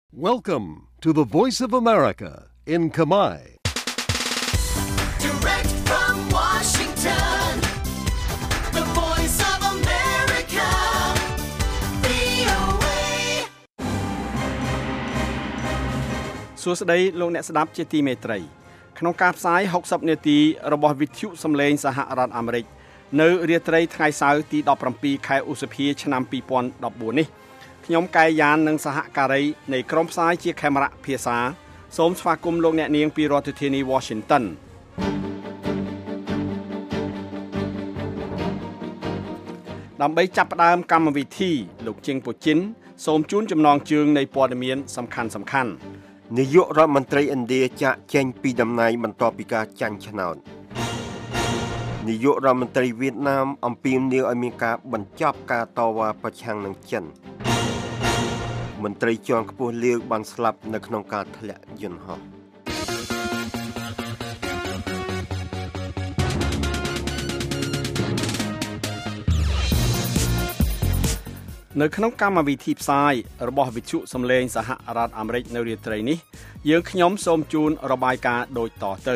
Welcome to the Voice of America in Khmer. Direct from Washington, the Voice of America, VOA. សួស្តីលោកអ្នកស្ដាប់ជាទីមេត្រីក្នុងការផ្សាយ60នាទីរបស់វិទ្យុសំឡេងសហរដ្ឋអាមេរិកនៅរាត្រីថ្ងៃសៅរ៍ទី17ខែឧសភាឆ្នាំ2014នេះខ្ញុំកែយ៉ាននិងសហការីនៃក្រុមផ្សាយជាខេមរៈភាសាសូមស្វាគមន៍លោកអ្នកនាងពីរដ្ឋធានី Washington ដើម្បីចាប់ផ្ដើមកម្មវិធីលោកជិងពូជីនសូមជូនចំណងជើងនៃព័ត៌មានសំខាន់នាយករដ្ឋមន្ត្រីឥណ្ឌាចាកចេញពីតំណែងបន្ទាប់ពីការចាញ់ឆ្នោតនាយករដ្ឋមន្ត្រីវៀតណាមអំពាវនាវឲ្យមានការបញ្ចប់ការតវ៉ាប្រឆាំងនឹងចិនមន្ត្រីជាន់ខ្ពស់លាវបានស្លាប់នៅក្នុងការធ្លាក់យន្តហោះនៅក្នុងកម្មវិធីផ្សាយរបស់វិទ្យុសំឡេងសហរដ្ឋអាមេរិកនៅរាត្រីនេះយើងខ្ញុំសូមជូនរបាយការណ៍ដូចតទៅ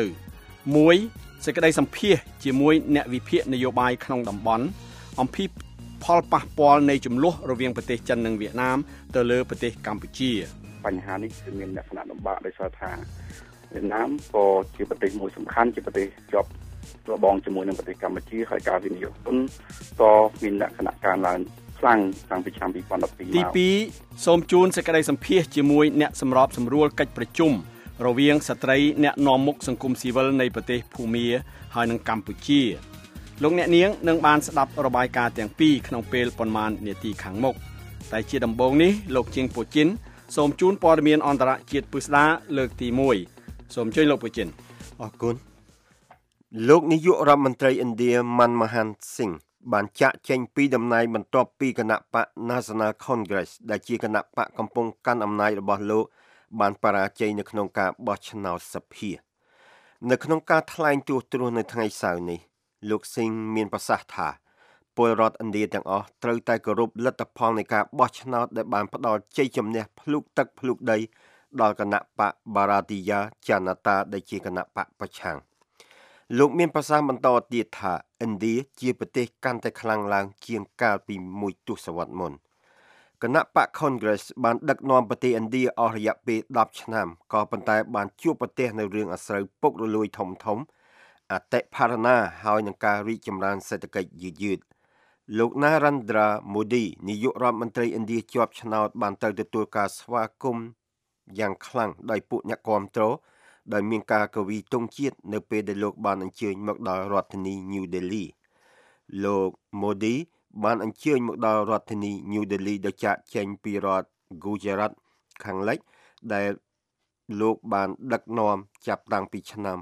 1សេចក្តីសម្ភាសជាមួយអ្នកវិភាគនយោបាយក្នុងតំបន់អំពីផលប៉ះពាល់នៃចំនួនរវាងប្រទេសចិននិងវៀតណាមទៅលើប្រទេសកម្ពុជាបញ្ហានេះគឺមានលក្ខណៈលំបាកដោយសារថាវៀតណាមក៏ជាប្រទេសមួយសំខាន់ជាប្រទេសជាប់របងជាមួយនឹងប្រទេសកម្ពុជាហើយការវិនិយោគទុនក៏មានលក្ខណៈកើនឡើងខ្លាំងតាំងពីឆ្នាំ2012មកទី2សូមជូនសេចក្តីសម្ភាសជាមួយអ្នកសម្របសម្រួលកិច្ចប្រជុំរវាងស្ត្រីអ្នកនាំមុខសង្គមស៊ីវិលនៃប្រទេសភូមាហើយនិងកម្ពុជាលោកអ្នកនាងនឹងបានស្ដាប់របាយការណ៍ទាំងពីរក្នុងពេលប៉ុន្មាននាទីខាងមុខតែជាដំបូងនេះលោកជាងពូជីនសូមជូនព័ត៌មានអន្តរជាតិពិស្ដាលើកទី1សូមអញ្ជើញលោកពូជីនអរគុណលោកនាយករដ្ឋមន្ត្រីឥណ្ឌាម៉ាន់ម៉ាហានស៊ីងបានចាក់ចេញពីតំណែងបន្ទាប់ពីគណៈបក National Congress ដែលជាគណៈបកកំពុងកាន់អំណាចរបស់លោកបានបរាជ័យនៅក្នុងការបោះឆ្នោតសភានៅក្នុងការថ្លែងទូទ្រោះនៅថ្ងៃសៅរ៍នេះលោកស៊ីងមានប្រសាសន៍ថាពលរដ្ឋឥណ្ឌាទាំងអស់ត្រូវតែគោរពលទ្ធផលនៃការបោះឆ្នោតដែលបានផ្ដល់ជ័យជំនះភ្លុកទឹកភ្លុកដីដល់គណៈបក Bharatiya Janata ដែលជាគណៈបកប្រឆាំងលោកមានប្រសាសន៍បន្តទៀតថាឥណ្ឌាជាប្រទេសកាន់តែខ្លាំងឡើងជាងកាលពីមួយទសវត្សរ៍មុនគណៈបក Congress បានដឹកនាំប្រទេសឥណ្ឌាអស់រយៈពេល10ឆ្នាំក៏ប៉ុន្តែបានជួបប្រទះនៅរឿងអាស្រូវពុករលួយធំអតិផរណាហើយនឹងការរីកចម្រើនសេដ្ឋកិច្ចយឺតលោក Narendra Modi នាយករដ្ឋមន្ត្រីឥណ្ឌាជាប់ឆ្នោតបានទៅទទួលការស្វាគមន៍យ៉ាងខ្លាំងដោយពួកអ្នកគាំទ្រដោយមានការកវីទង់ជាតិនៅពេលដែលលោកបានអញ្ជើញមកដល់រដ្ឋធានី New Delhi លោក Modi បានអញ្ជើញមកដល់រដ្ឋធានី New Delhi ដោយចាកចេញពីរដ្ឋ Gujarat ខាងលិចដែលលោកបានដឹកនាំចាប់តាំងពីឆ្នាំ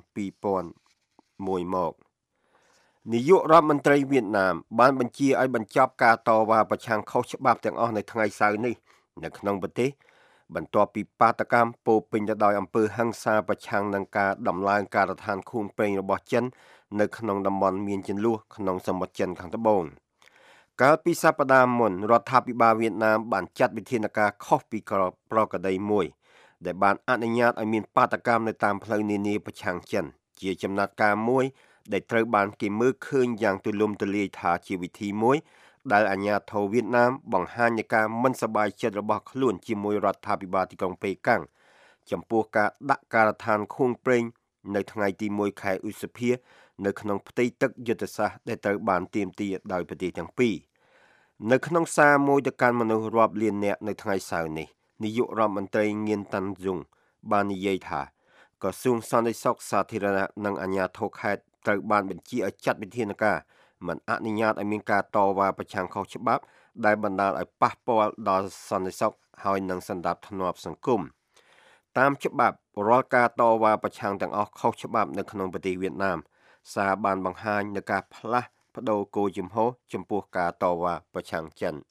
2001មកនាយករដ្ឋមន្ត្រីវៀតណាមបានបញ្ជាឲ្យបញ្ចប់ការតវ៉ាប្រឆាំងខុសច្បាប់ទាំងអស់នៅថ្ងៃសៅរ៍នេះនៅក្នុងប្រទេសបន្ទាប់ពីបាតកម្មពោពេញទៅដោយអំពើហិង្សាប្រឆាំងនឹងការដំឡើងការដ្ឋានខួងប្រេងរបស់ចិននៅក្នុងតំបន់មានជម្លោះក្នុងសមុទ្រចិនខាងត្បូងកាលពីសប្តាហ៍មុនរដ្ឋាភិបាលវៀតណាមបានចាត់វិធានការខុសពីប្រក្រតីមួយដែលបានអនុញ្ញាតឲ្យមានបាតកម្មនៅតាមផ្លូវនានាប្រឆាំងចិនជាចំណាត់ការមួយដែលត្រូវបានគេមើលឃើញយ៉ាងទូលំទូលាយថាជាវិធីមួយដែលអាជ្ញាធរវៀតណាមបង្ហាញនៃការមិនសប្បាយចិត្តរបស់ខ្លួនជាមួយរដ្ឋាភិបាលទីក្រុងប៉េកាំងចំពោះការដាក់ការដ្ឋានខួងប្រេងនៅថ្ងៃទី1ខែឧសភានៅក្នុងផ្ទៃទឹកយុទ្ធសាស្ត្រដែលត្រូវបានទាមទារដោយប្រទេសទាំងពីរនៅក្នុងសារមួយទៅកាន់មនុស្សរាប់លាននាក់នៅថ្ងៃសៅរ៍នេះនាយករដ្ឋមន្ត្រីងៀនតាន់ស៊ុងបាននិយាយថាក្រសួងសន្តិសុខសាធារណៈនិងអាជ្ញាធរខេត្តត្រូវបានបញ្ជាឲ្យចាត់វិធានការមិនអនុញ្ញាតឲ្យមានការតវ៉ាប្រឆាំងខុសច្បាប់ដែលបណ្ដាលឲ្យប៉ះពាល់ដល់សន្តិសុខហើយនិងសណ្ដាប់ធ្នាប់សង្គមតាមច្បាប់រាល់ការតវ៉ាប្រឆាំងទាំងអស់ខុសច្បាប់នៅក្នុងប្រទេសវៀតណាមសារបានបង្ហាញនូវការផ្លាស់ប្ដូរគោលជំហរចំពោះការតវ៉ាប្រឆាំងចិន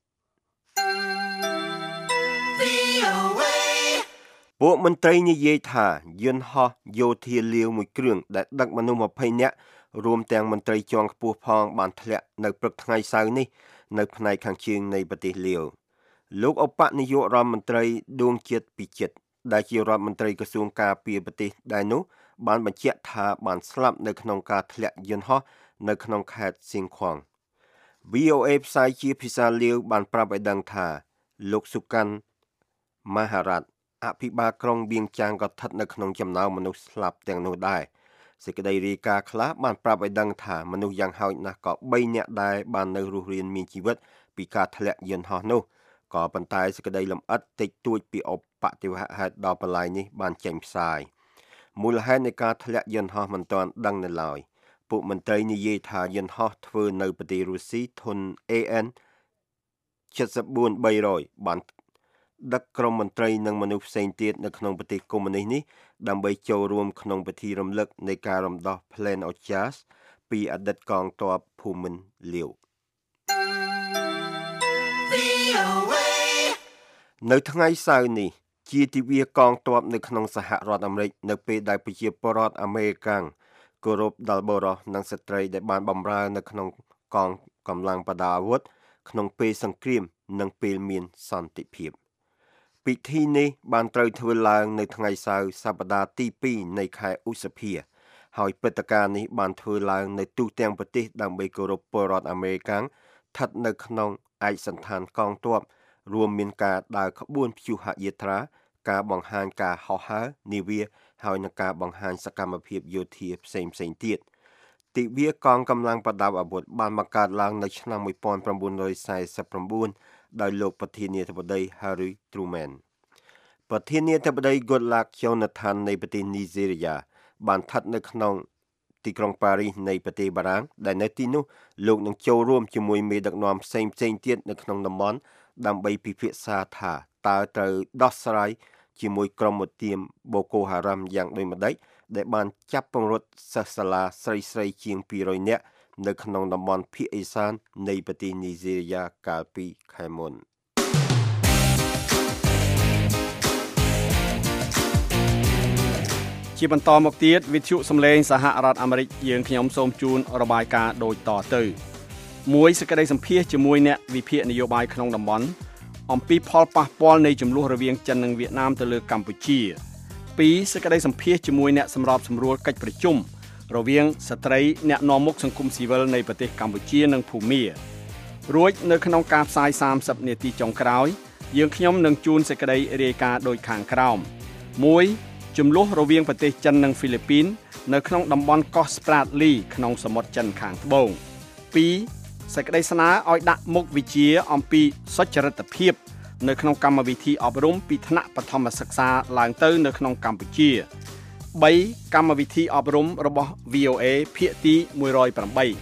ពួកមន្ត្រីនិយាយថាយន្តហោះយោធាលាវមួយគ្រឿងដែលដឹកមនុស្ស20នាក់រួមទាំងមន្ត្រីជាន់ខ្ពស់ផងបានធ្លាក់នៅព្រឹកថ្ងៃសៅរ៍នេះនៅផ្នែកខាងជើងនៃប្រទេសលាវលោកឧបនាយករដ្ឋមន្ត្រីដួងជាតិពិជិតដែលជារដ្ឋមន្ត្រីក្រសួងការពារប្រទេសដែរនោះបានបញ្ជាក់ថាបានស្លាប់នៅក្នុងការធ្លាក់យន្តហោះនៅក្នុងខេត្តសៀងខ្វាំង VOA ផ្សាយជាភាសាលាវបានប្រាប់ឲ្យដឹងថាលោកសុកាន់មហារ៉ាត់អភិបាលក្រុងវៀងចាងក៏ស្ថិតនៅក្នុងចំណោមមនុស្សស្លាប់ទាំងនោះដែរសេចក្តីរាយការណ៍ខ្លះបានប្រាប់ឲ្យដឹងថាមនុស្សយ៉ាងហោចណាស់ក៏3នាក់ដែរបាននៅរស់រានមានជីវិតពីការធ្លាក់យន្តហោះនោះក៏ប៉ុន្តែសេចក្តីលម្អិតតិចតួចពីឧបទ្ទវហេតុដល់បន្លាយនេះបានចេញផ្សាយមូលហេតុនៃការធ្លាក់យន្តហោះមិនទាន់ដឹងនៅឡើយពួកមន្ត្រីនិយាយថាយន្តហោះធ្វើនៅប្រទេសរុស្ស៊ីធុន AN 74-300បានដឹកក្រុមមន្ត្រីនិងមនុស្សផ្សេងទៀតនៅក្នុងប្រទេសកុម្មុយនីសនេះដើម្បីចូលរួមក្នុងពិធីរំលឹកនៃការរំដោះ Plan Ojas ពីអតីតកងទ័ពភូមិន្ទលាវនៅថ្ងៃសៅរ៍នេះជាទិវាកងទ័ពនៅក្នុងសហរដ្ឋអាមេរិកនៅពេលដែលប្រជាពលរដ្ឋអាមេរិកាំងគោរពដល់បុរសនិងស្ត្រីដែលបានបម្រើនៅក្នុងកងកម្លាំងបដាអាវុធក្នុងពេលសង្គ្រាមនិងពេលមានសន្តិភាពពិធីនេះបានត្រូវធ្វើឡើងនៅថ្ងៃសៅរ៍សប្តាហ៍ទី2នៃខែឧសភាហើយព្រឹត្តិការណ៍នេះបានធ្វើឡើងនៅទូទាំងប្រទេសដើម្បីគោរពពលរដ្ឋអាមេរិកាំងស្ថិតនៅក្នុងឯកសណ្ឋានកងទ័ពរួមមានការដើរក្បួនព្យុហយាត្រាការបង្ហាញការហោះហើរនាវាហើយនិងការបង្ហាញសកម្មភាពយោធាផ្សេងទៀតទិវាកងកម្លាំងប្រដាប់អាវុធបានបង្កើតឡើងនៅឆ្នាំ1949ដោយលោកប្រធានាធិបតី Harry Truman ប្រធានាធិបតី Goodluck Jonathan នៃប្រទេសនីហ្សេរីយ៉ាបានស្ថិតនៅក្នុងទីក្រុងប៉ារីសនៃប្រទេសបារាំងដែលនៅទីនោះលោកនឹងចូលរួមជាមួយមេដឹកនាំផ្សេងទៀតនៅក្នុងតំបន់ដើម្បីពិភាក្សាថាតើត្រូវដោះស្រាយជាមួយក្រុមឧទាមបូកូហារ៉ាំយ៉ាងដូចម្តេចដែលបានចាប់ពង្រត់សិស្សសាលាស្រីជាង200នាក់នៅក្នុងតំបន់ភាគឦសាននៃប្រទេសនីហ្សេរីយ៉ាកាលពីខែមុនជាបន្តមកទៀតវិទ្យុសំឡេងសហរដ្ឋអាមេរិកយើងខ្ញុំសូមជូនរបាយការណ៍ដូចតទៅមួយសេចក្តីសម្ភាសជាមួយអ្នកវិភាគនយោបាយក្នុងតំបន់អំពីផលប៉ះពាល់នៃចំនួនរវាងចិននិងវៀតណាមទៅលើកម្ពុជា2សេចក្តីសម្ភាសជាមួយអ្នកសម្របសម្រួលកិច្ចប្រជុំរវាងស្ត្រីអ្នកនាំមុខសង្គមស៊ីវិលនៃប្រទេសកម្ពុជានិងភូមារួចនៅក្នុងការផ្សាយ30នាទីចុងក្រោយយើងខ្ញុំនឹងជូនសេចក្តីរាយការណ៍ដូចខាងក្រោម1ចំនួនរវាងប្រទេសចិននិងហ្វីលីពីននៅក្នុងតំបន់កោះ Spratly ក្នុងសមុទ្រចិនខាងត្បូង2សេចក្តីស្នើឲ្យដាក់មុខវិជ្ជាអំពីសុចរិតភាពនៅក្នុងកម្មវិធីអប់រំពីថ្នាក់បឋមសិក្សាឡើងទៅនៅក្នុងកម្ពុជា3កម្មវិធីអប់រំរបស់ VOA ភាគទី108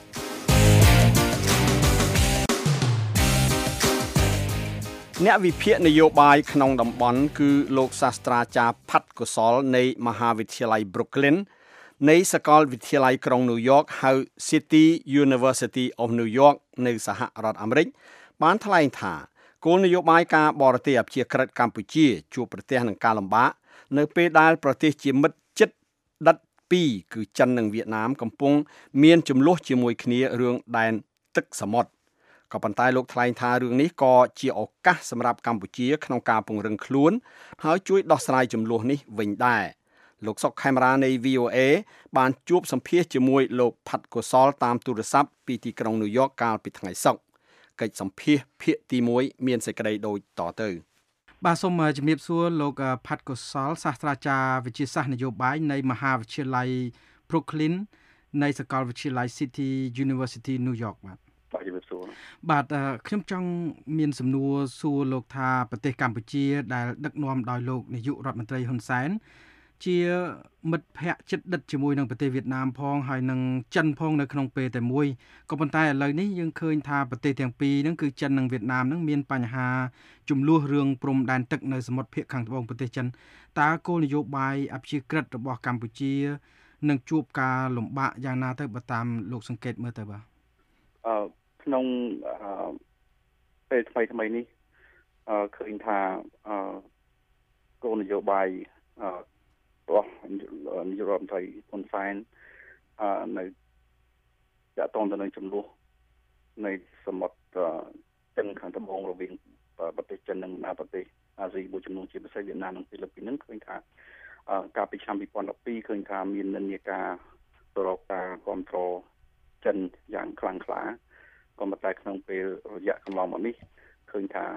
អ្នកវិភាគនយោបាយក្នុងតំបន់គឺលោកសាស្ត្រាចារ្យផាត់កុសលនៃមហាវិទ្យាល័យ Brooklyn នៃសាកលវិទ្យាល័យក្រុង New York ហៅ City University of New York នៅសហរដ្ឋអាមេរិកបានថ្លែងថាគោលនយោបាយការបរទេសអព្យាក្រឹតកម្ពុជាជួបប្រទះនឹងការលំបាកនៅពេលដែលប្រទេសជាមិត្តជិតដិត2គឺចិននិងវៀតណាមកំពុងមានជម្លោះជាមួយគ្នារឿងដែនទឹកសមុទ្រក៏ប៉ុន្តែលោកថ្លែងថារឿងនេះក៏ជាឱកាសសម្រាប់កម្ពុជាក្នុងការពង្រឹងខ្លួនហើយជួយដោះស្រាយជម្លោះនេះវិញដែរលោកសុកខេមរានៃ VOA បានជួបសម្ភាសជាមួយលោកផាត់កុសលតាមទូរស័ព្ទពីទីក្រុងញូវយ៉កកាលពីថ្ងៃសុក្រកិច្ចសម្ភាសភាគទី1មានសេចក្តីដូចតទៅបាទសូមជំរាបសួរលោកផាត់កុសលសាស្ត្រាចារ្យវិទ្យាសាស្ត្រនយោបាយនៃមហាវិទ្យាល័យ Brooklyn នៃសាកលវិទ្យាល័យ City University New York បាទជំរាបសួរបាទខ្ញុំចង់មានសំណួរសួរលោកថាប្រទេសកម្ពុជាដែលដឹកនាំដោយលោកនាយករដ្ឋមន្ត្រីហ៊ុនសែនជាមិត្តភ័ក្តិជិតដិតជាមួយនឹងប្រទេសវៀតណាមផងហើយនឹងចិនផងនៅក្នុងពេលតែមួយក៏ប៉ុន្តែឥឡូវនេះយើងឃើញថាប្រទេសទាំងពីរហ្នឹងគឺចិននិងវៀតណាមហ្នឹងមានបញ្ហាចំនួនរឿងព្រំដែនទឹកនៅសមុទ្រភាគខាងត្បូងប្រទេសចិនតើគោលនយោបាយអព្យាក្រឹតរបស់កម្ពុជានឹងជួបការលំបាកយ៉ាងណាទៅបើតាមលោកសង្កេតមើលទៅបាទក្នុងពេលថ្មីនេះឃើញថាគោលនយោបាយរបស់នាយករដ្ឋមន្ត្រីហ៊ុនសែននៅតាក់ទងទៅនឹងចំនួននៃសមុទ្រចិនខាងត្បូងរវាងប្រទេសចិននិងប្រទេសអាស៊ីមួយចំនួនជាពិសេសវៀតណាមនិងហ្វីលីពីននឹងឃើញថាកាលពីឆ្នាំ2012ឃើញថាមាននិន្នាការទៅរកការគ្រប់គ្រងចិនយ៉ាងខ្លាំងក្លាក៏ប៉ុន្តែក្នុងពេលរយៈកន្លងមកនេះឃើញថា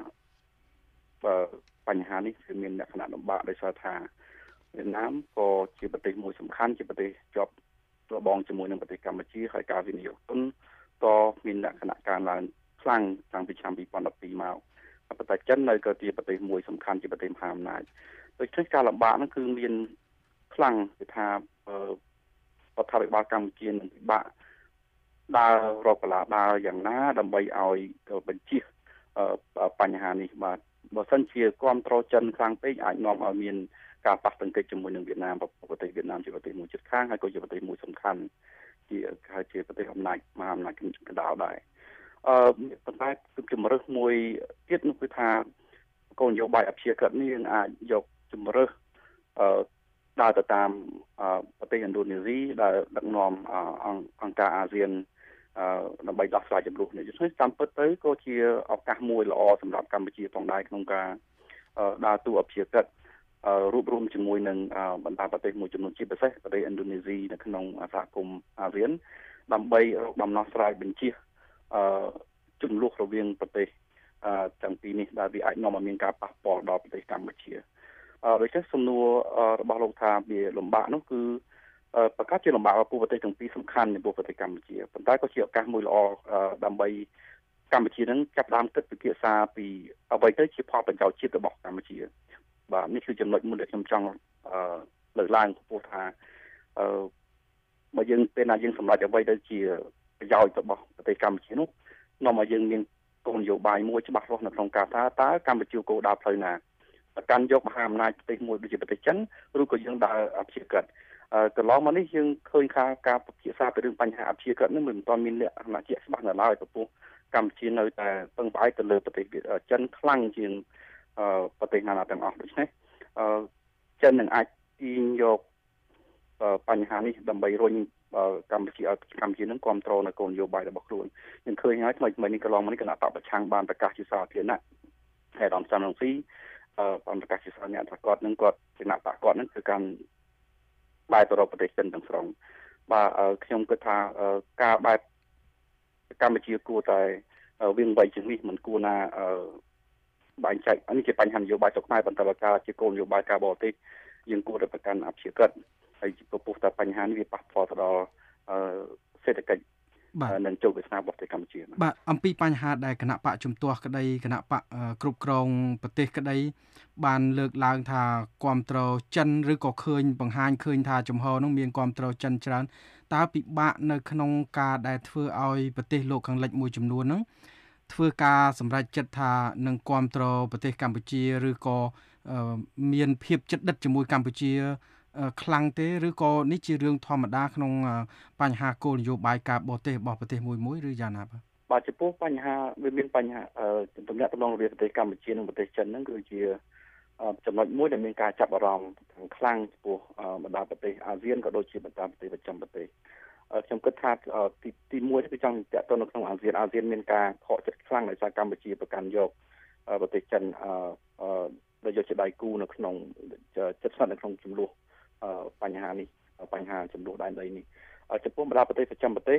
បញ្ហានេះគឺមានលក្ខណៈលំបាកដោយសារថាវៀតណាមក៏ជាប្រទេសមួយសំខាន់ជាប្រទេសជាប់របងជាមួយនឹងប្រទេសកម្ពុជាហើយការវិនិយោគទុនក៏មានលក្ខណៈកើនឡើងខ្លាំងតាំងពីឆ្នាំ2012មកប៉ុន្តែចិននៅក៏ជាប្រទេសមួយសំខាន់ជាប្រទេសមហាអំណាចដូច្នេះការលំបាកហ្នឹងគឺមានខ្លាំងគឺថារដ្ឋាភិបាលកម្ពុជានឹងពិបាកដើររកកលាដើរយ៉ាងណាដើម្បីឲ្យបញ្ជៀសបញ្ហានេះបាទបើសិនជាគ្រប់គ្រងចិនខ្លាំងពេកអាចនាំឲ្យមានការប៉ះទង្គិចជាមួយនឹងវៀតណាមប្រទេសវៀតណាមជាប្រទេសមួយជិតខាងហើយក៏ជាប្រទេសមួយសំខាន់ជាប្រទេសអំណាចមហាអំណាចកណ្ដាលដែរប៉ុន្តែជំរើសមួយទៀតនោះគឺថាគោលនយោបាយអព្យាក្រឹតនេះយើងអាចយកជំរើសដើរទៅតាមប្រទេសឥណ្ឌូនេស៊ីដែលដឹកនាំអង្គការអាស៊ានដើម្បីដោះស្រាយចំនួននេះដូច្នេះតាមពិតទៅក៏ជាឱកាសមួយល្អសម្រាប់កម្ពុជាផងដែរក្នុងការដើរតួអព្យាក្រឹតរួបរวมជាមួយនឹងបណ្ដាប្រទេសមួយចំនួនជាពិសេសប្រទេសឥណ្ឌូនេស៊ីនៅក្នុងសហគមន៍អាស៊ានដើម្បីរកដំណោះស្រាយបញ្ជៀសចំនួនរវាងប្រទេសទាំងពីរនេះដែលវាអាចនាំឲ្យមានការប៉ះពាល់ដល់ប្រទេសកម្ពុជាដូច្នេះសំណួររបស់លោកថាវាលំបាកនោះគឺប្រកាសជាលំបាករបស់ប្រទេសទាំងពីរសំខាន់ចំពោះប្រទេសកម្ពុជាប៉ុន្តែក៏ជាឱកាសមួយល្អដើម្បីកម្ពុជានឹងចាប់ផ្ដើមគិតពិភាក្សាពីអ្វីទៅជាផលប្រយោជន៍ជាតិរបស់កម្ពុជាបាទនេះគឺចំណុចមួយដែលខ្ញុំចង់លើកឡើងចំពោះថាបើយើងពេលណាយើងសម្រេចអ្វីទៅជាប្រយោជន៍របស់ប្រទេសកម្ពុជានោះនាំឲ្យយើងមានគោលនយោបាយមួយច្បាស់លាស់នៅក្នុងការថាតើកម្ពុជាគោលដៅផ្លូវណាប្រកាន់យកមហាអំណាចប្រទេសមួយដូចជាប្រទេសចិនឬក៏យើងដើរអព្យាក្រឹតកន្លងមកនេះយើងឃើញថាការពិភាក្សាពីរឿងបញ្ហាអព្យាក្រឹតនេះមិនទាន់មានលក្ខណៈជាក់ច្បាស់នៅឡើយពីព្រោះកម្ពុជានៅតែពឹងផ្អែកទៅលើប្រទេសចិនខ្លាំងជាងប្រទេសណាទាំងអស់ដូច្នេះចិននឹងអាចទាញយកបញ្ហានេះដើម្បីរុញកម្ពុជាឲ្យកម្ពុជានឹងគ្រប់គ្រងនៅគោលនយោបាយរបស់ខ្លួនយើងឃើញហើយថ្មីនេះកន្លងមកនេះគណៈបកប្រឆាំងបានប្រកាសជាសាធារណៈហើយអាដាមសានរងស៊ីបានប្រកាសជាសាធារណៈថាគាត់នឹងគាត់គណៈបកគាត់នឹងគឺការបែរទៅរកប្រទេសចិនទាំងស្រុងបាទខ្ញុំគិតថាការបែបកម្ពុជាគួរតែវាងវៃជាងនេះមិនគួរណាបែងចែកនេះជាបញ្ហានយោបាយស្រុកខ្មែរបន្តទៅការជាគោលនយោបាយការបរទេសយើងគួរតែប្រកាន់អព្យាក្រឹតហើយចំពោះតែបញ្ហានេះវាប៉ះពាល់ទៅដល់សេដ្ឋកិច្ចនិងជោគវាសនារបស់ប្រទេសកម្ពុជាបាទអំពីបញ្ហាដែលគណៈបកជំទាស់ក្តីគណៈបកគ្រប់គ្រងប្រទេសក្តីបានលើកឡើងថាគាំទ្រចិនឬក៏ឃើញបង្ហាញឃើញថាចំហនោះមានគាំទ្រចិនច្រើនតើពិបាកនៅក្នុងការដែលធ្វើឲ្យប្រទេសលោកខាងលិចមួយចំនួនហ្នឹងធ្វើការសម្រេចចិត្តថានឹងគាំទ្រប្រទេសកម្ពុជាឬក៏មានភាពជិតដិតជាមួយកម្ពុជាខ្លាំងទេឬក៏នេះជារឿងធម្មតាក្នុងបញ្ហាគោលនយោបាយការបរទេសរបស់ប្រទេសមួយឬយ៉ាងណាបាទចំពោះបញ្ហាវាមានបញ្ហាទំនាក់ទំនងរវាងប្រទេសកម្ពុជានិងប្រទេសចិនហ្នឹងគឺជាចំណុចមួយដែលមានការចាប់អារម្មណ៍ខ្លាំងចំពោះបណ្ដាប្រទេសអាស៊ានក៏ដូចជាបណ្ដាប្រទេសប្រចាំប្រទេសខ្ញុំគិតថាទី1គឺចង់តាក់ទងនៅក្នុងអាស៊ានមានការខកចិត្តខ្លាំងដោយសារកម្ពុជាប្រកាន់យកប្រទេសចិនដែលយកជាដៃគូនៅក្នុងចិត្តស្និទ្ធនៅក្នុងចំនួនបញ្ហានេះបញ្ហាចំនួនដែនដីនេះចំពោះបណ្ដាប្រទេសប្រចាំប្រទេស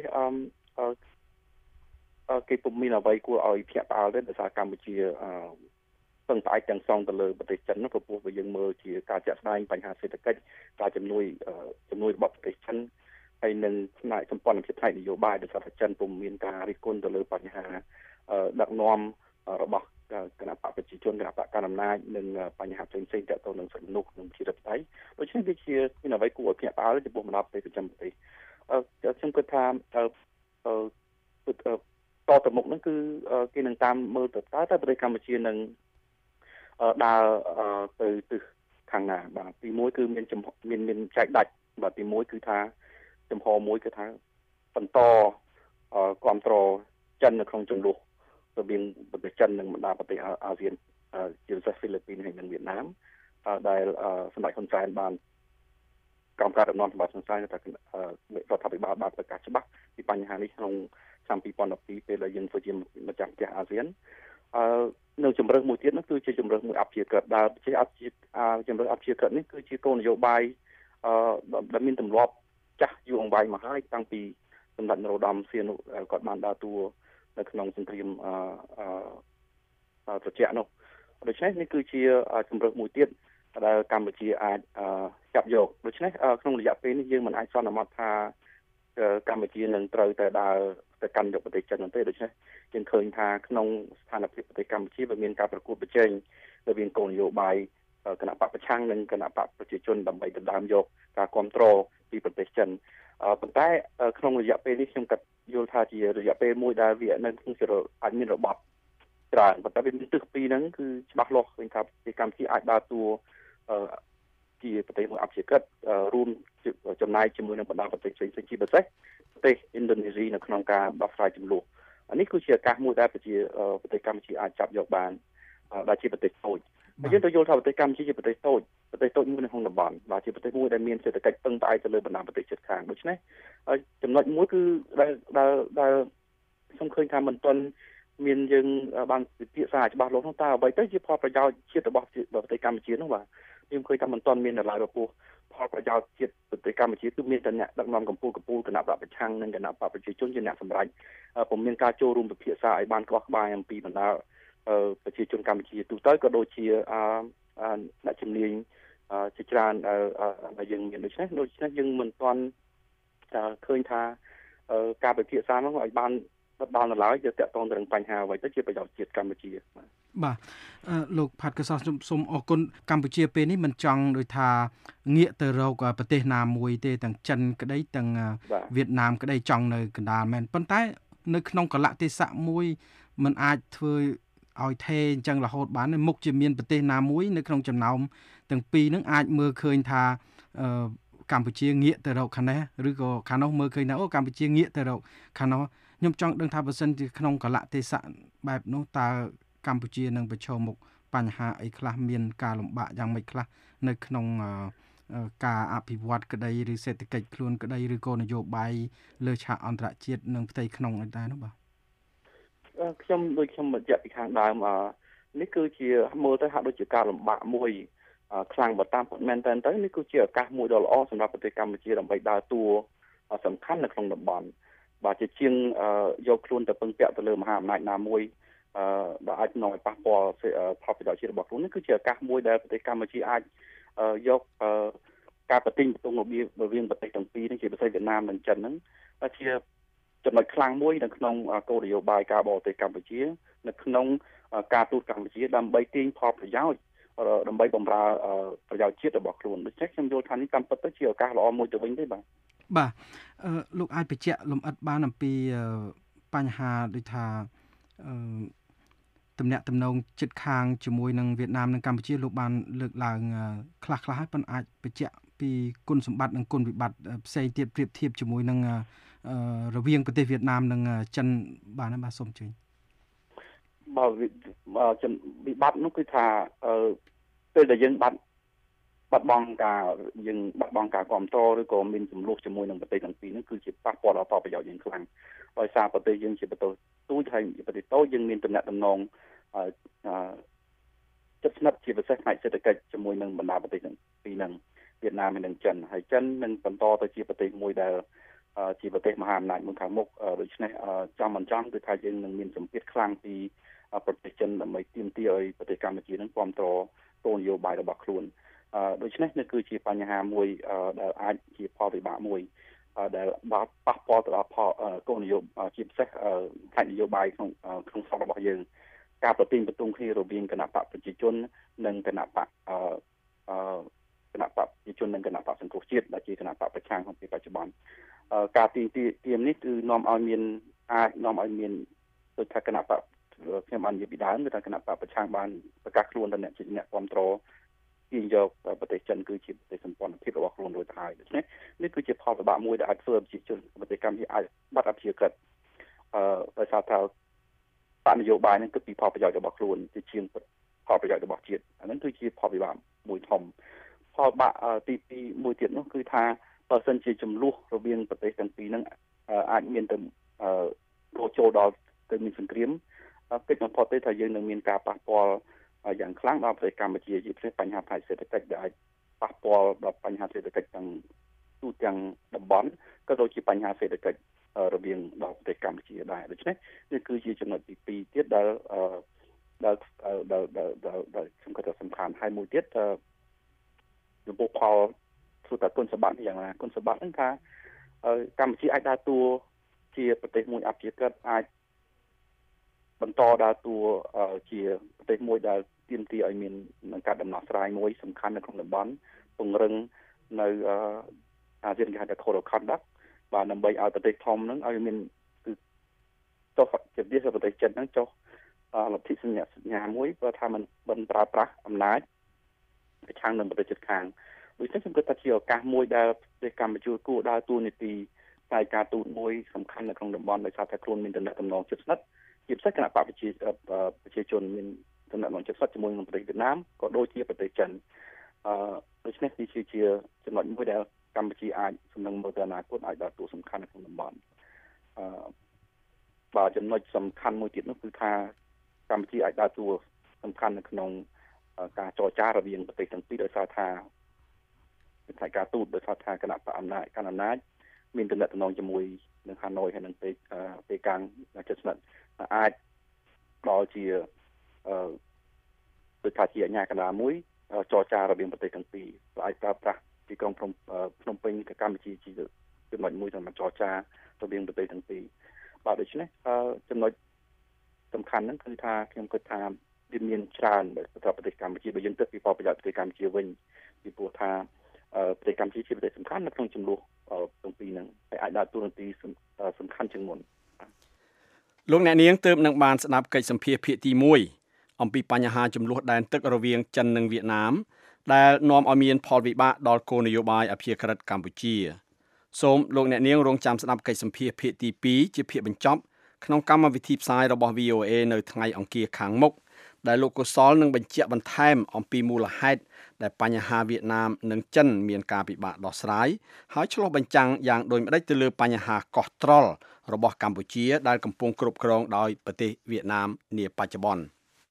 គេពុំមានអ្វីគួរឲ្យភ្ញាក់ផ្អើលទេដោយសារកម្ពុជាពឹងផ្អែកទាំងសងទៅលើប្រទេសចិននោះព្រោះបើយើងមើលជាការចាក់ស្ដែងបញ្ហាសេដ្ឋកិច្ចការជំនួយរបស់ប្រទេសចិនហើយនឹងផ្នែកសម្ព័ន្ធភាពផ្នែកនយោបាយដោយសារតែចិនពុំមានការរិះគន់ទៅលើបញ្ហាដឹកនាំរបស់គណៈបកប្រជាជនគណៈបកកណ្ដាលអំណាចនិងបញ្ហាផ្សេងៗទាក់ទងនឹងសិទ្ធិមនុស្សនិងប្រជាធិបតេយ្យដូច្នេះវាជាមានអ្វីគួរឲ្យភ្ញាក់ផ្អើលចំពោះបណ្ដាប្រទេសប្រចាំប្រទេសខ្ញុំគិតថាតទៅមុខហ្នឹងគឺគេនឹងតាមមើលទៅតើប្រទេសកម្ពុជានឹងដើរទៅទិសខាងណាបាទទី1គឺមានចែកដាច់បាទទី1គឺថាចំហមួយគឺថាបន្តគ្រប់គ្រងចិននៅក្នុងចំនួនរវាងប្រទេសចិននិងបណ្ដាប្រទេសអាស៊ានជាពិសេសហ្វីលីពីនហើយនិងវៀតណាមដែលសម្ដេចហ៊ុនសែនបានកម្មការដំណើររបស់ហ៊ុនសែនថារដ្ឋាភិបាលបានប្រកាសច្បាស់ពីបញ្ហានេះក្នុងឆ្នាំ2012ពេលដែលយើងធ្វើជាម្ចាស់ផ្ទះអាស៊ាននៅជំរើសមួយទៀតនោះគឺជាជំរើសមួយអព្យាក្រឹតដែលជាជំរើសអព្យាក្រឹតនេះគឺជាគោលនយោបាយដែលមានទម្លាប់ចាស់យូរអង្វែងមកហើយតាំងពីសម្ដេចនរោត្តមសីហនុគាត់បានដើរតួនៅក្នុងសង្គ្រាមត្រជាក់នោះដូច្នេះនេះគឺជាជំរើសមួយទៀតដែលកម្ពុជាអាចចាប់យកដូច្នេះក្នុងរយៈពេលនេះយើងមិនអាចសន្មតថាកម្ពុជានឹងត្រូវតែដើរទៅកាន់យកប្រទេសចិនទេដូច្នេះយើងឃើញថាក្នុងស្ថានភាពប្រទេសកម្ពុជាវាមានការប្រកួតប្រជែងរវាងគោលនយោបាយគណៈបកប្រឆាំងនិងគណៈបកប្រជាជនដើម្បីដណ្ដើមយកការគ្រប់គ្រងពីប្រទេសចិនប៉ុន្តែក្នុងរយៈពេលនេះខ្ញុំគិតយល់ថាជារយៈពេលមួយដែលវានៅក្នុងអាចមានរបបច្រើនប៉ុន្តែវាមានទិសពីរហ្នឹងគឺច្បាស់លាស់ឃើញថាប្រទេសកម្ពុជាអាចដើរតួជាប្រទេសមួយអព្យាក្រឹតរួមចំណាយជាមួយនឹងបណ្ដាប្រទេសផ្សេងៗជាពិសេសប្រទេសឥណ្ឌូនេស៊ីនៅក្នុងការដោះស្រាយចំនួននេះគឺជាឱកាសមួយដែលប្រទេសកម្ពុជាអាចចាប់យកបានដែលជាប្រទេសតូចហើយយើងត្រូវយល់ថាប្រទេសកម្ពុជាជាប្រទេសតូចមួយនៅក្នុងតំបន់បាទជាប្រទេសមួយដែលមានសេដ្ឋកិច្ចពឹងផ្អែកទៅលើបណ្ដាប្រទេសជិតខាងដូច្នេះចំណុចមួយគឺដែលខ្ញុំឃើញថាមិនទាន់មានយើងបានពិភាក្សាច្បាស់លាស់នោះតើអ្វីទៅជាផលប្រយោជន៍ជាតិរបស់ប្រទេសកម្ពុជានោះបាទខ្ញុំឃើញថាមិនទាន់មានឡើយរបស់ផលប្រយោជន៍ជាតិប្រទេសកម្ពុជាគឺមានតែអ្នកដឹកនាំកម្ពុជាគណៈបកប្រឆាំងនិងគណៈបកប្រជាជនជាអ្នកសម្រេចពុំមានការចូលរួមពិភាក្សាឲ្យបានក្បោះក្បាយអំពីបណ្ដាប្រជាជនកម្ពុជាទូទៅក៏ដូចជាអ្នកជំនាញជាច្រើនដែលយើងមានដូច្នេះយើងមិនទាន់ឃើញថាការពិភាក្សានោះឲ្យបានដល់នៅឡើយយកតាក់ទងទៅនឹងបញ្ហាអ្វីទៅជាប្រយោជន៍ជាតិកម្ពុជាបាទលោកផាត់កសោះសូមអរគុណកម្ពុជាពេលនេះមិនចង់ដូចថាងាកទៅរកប្រទេសណាមួយទេទាំងចិនក្តីទាំងវៀតណាមក្តីចង់នៅកណ្ដាលមែនប៉ុន្តែនៅក្នុងកលៈទេសៈមួយมันអាចធ្វើឲ្យថេអញ្ចឹងរហូតបានមុខជាមានប្រទេសណាមួយនៅក្នុងចំណោមទាំងពីរហ្នឹងអាចមើលឃើញថាកម្ពុជាងាកទៅរកខាងនេះឬក៏ខាងនោះមើលឃើញថាអូកម្ពុជាងាកទៅរកខាងនោះខ្ញុំចង់ដឹងថាបើសិនជាក្នុងកលៈទេសៈបែបនោះតើកម្ពុជានឹងប្រឈមមុខបញ្ហាអីខ្លះមានការលំបាកយ៉ាងម៉េចខ្លះនៅក្នុងការអភិវឌ្ឍក្តីឬសេដ្ឋកិច្ចខ្លួនក្តីឬក៏នយោបាយលើឆាកអន្តរជាតិនិងផ្ទៃក្នុងអីដែរនោះបាទខ្ញុំបញ្ជាក់ពីខាងដើមនេះគឺជាមើលទៅហាក់ដូចជាការលំបាកមួយខ្លាំងបើតាមពិតមែនតើនេះគឺជាឱកាសមួយដ៏ល្អសម្រាប់ប្រទេសកម្ពុជាដើម្បីដើរតួសំខាន់នៅក្នុងតំបន់បាទជាជាងយកខ្លួនទៅពឹងពាក់ទៅលើមហាអំណាចណាមួយដែលអាចនាំឲ្យប៉ះពាល់ផលប្រយោជន៍ជាតិរបស់ខ្លួននេះគឺជាឱកាសមួយដែលប្រទេសកម្ពុជាអាចយកការប្រតិញបន្ទងរវាងប្រទេសទាំងពីរនេះជាពិសេសវៀតណាមនិងចិនហ្នឹងជាចំណុចខ្លាំងមួយនៅក្នុងគោលនយោបាយការបរទេសកម្ពុជានៅក្នុងការទូតកម្ពុជាដើម្បីទាញផលប្រយោជន៍ដើម្បីបម្រើប្រយោជន៍ជាតិរបស់ខ្លួនដូច្នេះខ្ញុំយល់ថានេះតាមពិតទៅជាឱកាសល្អមួយទៅវិញទេបាទលោកអាចបញ្ជាក់លម្អិតបានអំពីបញ្ហាដូចថាទំនាក់ទំនងជិតខាងជាមួយនឹងវៀតណាមនិងកម្ពុជាលោកបានលើកឡើងខ្លះៗហើយប៉ុន្តែអាចបញ្ជាក់ពីគុណសម្បត្តិនិងគុណវិបត្តិផ្សេងទៀតប្រៀបធៀបជាមួយនឹងរវាងប្រទេសវៀតណាមនិងចិនបានបាទសូមអញ្ជើញបាទវិបត្តិនោះគឺថាពេលដែលយើងបាត់បង់ការគ្រប់គ្រងឬក៏មានចំនួនជាមួយនឹងប្រទេសទាំងពីរនេះគឺជាប៉ះពាល់ដល់ផលប្រយោជន៍យើងខ្លាំងដោយសារប្រទេសយើងជាប្រទេសទូចហើយប្រទេសតូចយើងមានទំនាក់ទំនងជិតស្និទ្ធជាពិសេសផ្នែកសេដ្ឋកិច្ចជាមួយនឹងបណ្ដាប្រទេសទាំងពីរហ្នឹងវៀតណាមនិងចិនហើយចិននឹងបន្តទៅជាប្រទេសមួយដែលជាប្រទេសមហាអំណាចមួយខាងមុខដូច្នេះចំមិនចំគឺថាយើងនឹងមានសម្ពាធខ្លាំងពីប្រទេសចិនដើម្បីទាមទារឲ្យប្រទេសកម្ពុជានឹងគ្រប់គ្រងគោលនយោបាយរបស់ខ្លួនដូច្នេះនេះគឺជាបញ្ហាមួយដែលអាចជាផលវិបាកមួយដែលប៉ះពាល់ទៅដល់គោលនយោបាយជាពិសេសផ្នែកនយោបាយក្នុងស្រុករបស់យើងការប្រតិញបន្ទងគ្នារវាងគណៈបកប្រជាជននិងគណៈបកប្រជាជននិងគណៈបកសង្គ្រោះជាតិដែលជាគណៈបកប្រឆាំងក្នុងពេលបច្ចុប្បន្នការទាមនេះគឺនាំឲ្យមានដូចថាគណៈបកខ្ញុំបាននិយាយពីដើមគឺថាគណៈបកប្រឆាំងបានប្រកាសខ្លួនថាអ្នកជាអ្នកគ្រប់គ្រងទាញយកប្រទេសចិនគឺជាប្រទេសសម្ព័ន្ធភាពរបស់ខ្លួនរួចទៅហើយដូច្នេះនេះគឺជាផលវិបាកមួយដែលអាចធ្វើឲ្យប្រជាជនប្រទេសកម្ពុជាអាចបាត់អព្យាក្រឹតដោយសារថាបកនយោបាយនឹងគិតពីផលប្រយោជន៍របស់ខ្លួនជាជាងផលប្រយោជន៍របស់ជាតិអានឹងគឺជាផលវិបាកមួយធំផលបាក់ទី2មួយទៀតនោះគឺថាបើសិនជាចំនួនរវាងប្រទេសទាំងពីរហ្នឹងអាចមានទៅចូលដល់ទៅមានសង្គ្រាមកិច្ចបំផុតទេថាយើងនឹងមានការប៉ះពាល់យ៉ាងខ្លាំងដល់ប្រទេសកម្ពុជាជាពិសេសបញ្ហាផ្នែកសេដ្ឋកិច្ចដែលអាចប៉ះពាល់ដល់បញ្ហាសេដ្ឋកិច្ចទាំងទូទាំងតំបន់ក៏ដូចជាបញ្ហាសេដ្ឋកិច្ចរវាងដល់ប្រទេសកម្ពុជាដែរដូច្នេះនេះគឺជាចំណុចទី2ទៀតដែលខ្ញុំគិតថាសំខាន់ហើយមួយទៀតចំពោះផលធ្វើតែគុណសម្បត្តិយ៉ាងណាគុណសម្បត្តិហ្នឹងថាកម្ពុជាអាចដើរតួជាប្រទេសមួយអភិក្រិតអាចបន្តដើរតួជាប្រទេសមួយដែលទាមទារឲ្យមានការដំណោះស្រាយមួយសំខាន់នៅក្នុងតំបន់ពង្រឹងនៅអាស៊ានគេហៅថា Code of Conduct បាទដើម្បីឲ្យប្រទេសធំហ្នឹងឲ្យមានគឺចុះជាពិសេសប្រទេសចិនហ្នឹងចុះលទ្ធិសញ្ញាមួយបើថាมันមិនប្រើប្រាស់អំណាចប្រឆាំងនឹងប្រទេសជិតខាងដូច្នេះខ្ញុំគិតថាជាឱកាសមួយដែលប្រទេសកម្ពុជាគួរដើរតួនាទីផ្នែកការទូតមួយសំខាន់នៅក្នុងតំបន់ដោយសារតែខ្លួនមានតំណែងជិតស្និទ្ធជាពិសេសគណៈបកប្រជាជនមានតំណែងជិតស្និទ្ធជាមួយនឹងប្រទេសវៀតណាមក៏ដូចជាប្រទេសចិនដូច្នេះនេះជាចំណុចមួយដែលកម្ពុជាអាចសំណឹងមើលទៅអនាគតអាចដើរតួសំខាន់នៅក្នុងតំបន់បាទចំណុចសំខាន់មួយទៀតនោះគឺថាកម្ពុជាអាចដើរតួសំខាន់នៅក្នុងការចរចារវាងប្រទេសទាំងពីរដោយសារថាផ្នែកការទូតដោយសារថាគណៈបកអំណាចកាន់អំណាចមានតំណែងជាមួយនឹងហាណូយហើយនឹងពេលកាំងជិតស្និទ្ធអាចដល់ជាដូចថាជាអាជ្ញាកណ្ដាលមួយចរចារវាងប្រទេសទាំងពីរអាចប្រើប្រាស់ទីក្រុងភ្នំពេញទៅកម្ពុជាជាចំណុចមួយសម្រាប់ចរចារវាងប្រទេសទាំងពីរបាទដូច្នេះចំណុចសំខាន់ហ្នឹងគឺថាខ្ញុំគិតថាវាមានច្រើនសម្រាប់ប្រទេសកម្ពុជាបើយើងគិតពីផលប្រយោជន៍ប្រទេសកម្ពុជាវិញពីព្រោះថាប្រទេសកម្ពុជាជាប្រទេសសំខាន់នៅក្នុងចំនួនទាំងពីរហ្នឹងហើយអាចដើរតួនាទីសំខាន់ជាងមុនលោកអ្នកនាងទើបនឹងបានស្ដាប់កិច្ចសម្ភាសន៍ភាគទី1អំពីបញ្ហាចំនួនដែនទឹករវាងចិននិងវៀតណាមដែលនាំឲ្យមានផលវិបាកដល់គោលនយោបាយអភិក្រិតកម្ពុជាសូមលោកអ្នកនាងរងចាំស្ដាប់កិច្ចសម្ភាសន៍ភាគទី2ជាភាគបញ្ចប់ក្នុងកម្មវិធីផ្សាយរបស់ VOA នៅថ្ងៃអង្គារខាងមុខដែលលោកកុសលនឹងបញ្ជាក់បន្ថែមអំពីមូលហេតុដែលបញ្ហាវៀតណាមនិងចិនមានការពិបាកដោះស្រាយហើយឆ្លុះបញ្ចាំងយ៉ាងដូចម្តេចទៅលើបញ្ហាកោះត្រល់របស់កម្ពុជាដែលកំពុងគ្រប់គ្រងដោយប្រទេសវៀតណាមនាបច្ចុប្បន្ន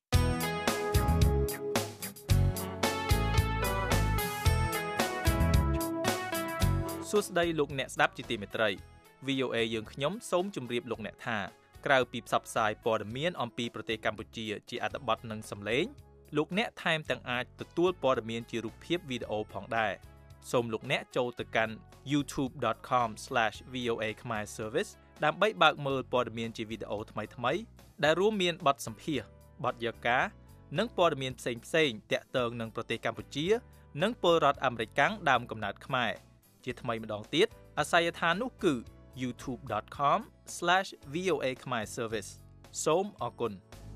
សួស្តីលោកអ្នកស្ដាប់ជាទីមេត្រី VOA យើងខ្ញុំសូមជម្រាបលោកអ្នកថាក្រៅពីផ្សព្វផ្សាយព័ត៌មានអំពីប្រទេសកម្ពុជាជាអត្ថបទនិងសំឡេងលោកអ្នកថែមទាំងអាចទទួលព័ត៌មានជារូបភាពវីដេអូផងដែរសូមលោកអ្នកចូលទៅកាន់ youtube.com/VOA Khmer Service ដើម្បីបើកមើលព័ត៌មានជាវីដេអូថ្មីៗដែលរួមមានបទសម្ភាសន៍បទយកានិងព័ត៌មានផ្សេងៗទាក់ទងនឹងប្រទេសកម្ពុជានិងពលរដ្ឋអាមេរិកកាំងដើមកំណើតខ្មែរជាថ្មីម្ដងទៀតអាស័យដ្ឋាននោះគឺ youtube.com/VOA Khmer Service សូមអរគុណ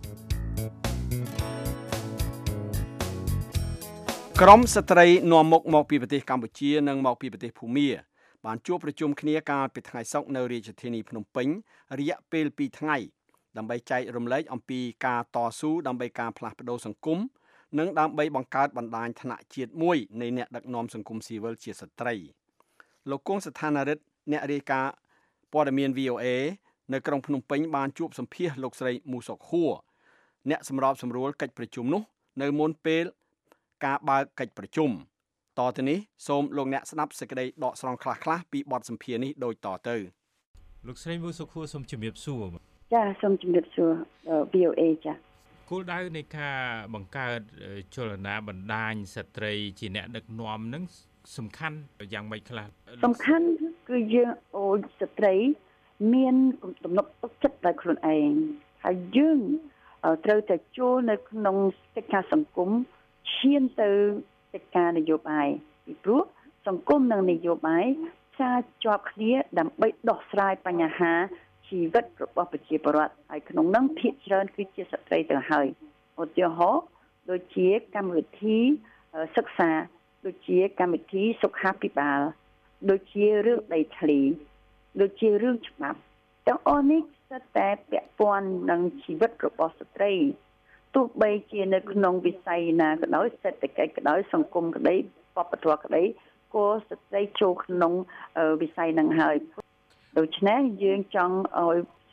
ក្រុមស្ត្រីនាំមុខមកពីប្រទេសកម្ពុជានិងមកពីប្រទេសភូមាបានជួបប្រជុំគ្នាកាលពីថ្ងៃសុក្រនៅរាជធានីភ្នំពេញរយៈពេល2ថ្ងៃដើម្បីចែករំលែកអំពីការតស៊ូដើម្បីការផ្លាស់ប្ដូរសង្គមនិងដើម្បីបង្កើតបណ្ដាញថ្នាក់ជាតិមួយនៃអ្នកដឹកនាំសង្គមស៊ីវិលជាស្ត្រីលោកគង់ស្ថានរិទ្ធអ្នករាយការណ៍ព័ត៌មាន VOA នៅក្រុងភ្នំពេញបានជួបសម្ភាសន៍លោកស្រីមូសុកហួរអ្នកសម្របសម្រួលកិច្ចប្រជុំនោះនៅមុនពេលការបើកកិច្ចប្រជុំតទៅនេះសូមលោកអ្នកស្ដាប់សេចក្តីដកស្រង់ខ្លះៗពីបទសម្ភាសន៍នេះដូចតទៅលោកស្រីមូសុកហួរសូមជម្រាបសួរចាសូមជម្រាបសួរ VOA ចាគោលដៅនៃការបង្កើតចលនាបណ្ដាញស្ត្រីជាអ្នកដឹកនាំនឹងសំខាន់យ៉ាងម៉េចខ្លះសំខាន់គឺយើងអូនស្ត្រីមានទំនុកទុកចិត្តដោយខ្លួនឯងហើយយើងត្រូវតែចូលនៅក្នុងកិច្ចការសង្គមឈានទៅកិច្ចការនយោបាយពីព្រោះសង្គមនិងនយោបាយផ្សារជាប់គ្នាដើម្បីដោះស្រាយបញ្ហាជីវិតរបស់ប្រជាពលរដ្ឋហើយក្នុងនោះភាគច្រើនគឺជាស្ត្រីទាំងហើយឧទាហរណ៍ដូចជាកម្មវិធីសិក្សាដូចជាកម្មវិធីសុខាភិបាលដូចជារឿងដីធ្លីដូចជារឿងច្បាប់ទាំងអស់នេះសុទ្ធតែពាក់ព័ន្ធនឹងជីវិតរបស់ស្ត្រីទោះបីជានៅក្នុងវិស័យណាក៏ដោយសេដ្ឋកិច្ចក៏ដោយសង្គមក៏ដោយវប្បធម៌ក៏ដោយក៏ស្ត្រីចូលក្នុងវិស័យនឹងហើយដូច្នេះយើងចង់ឲ្យ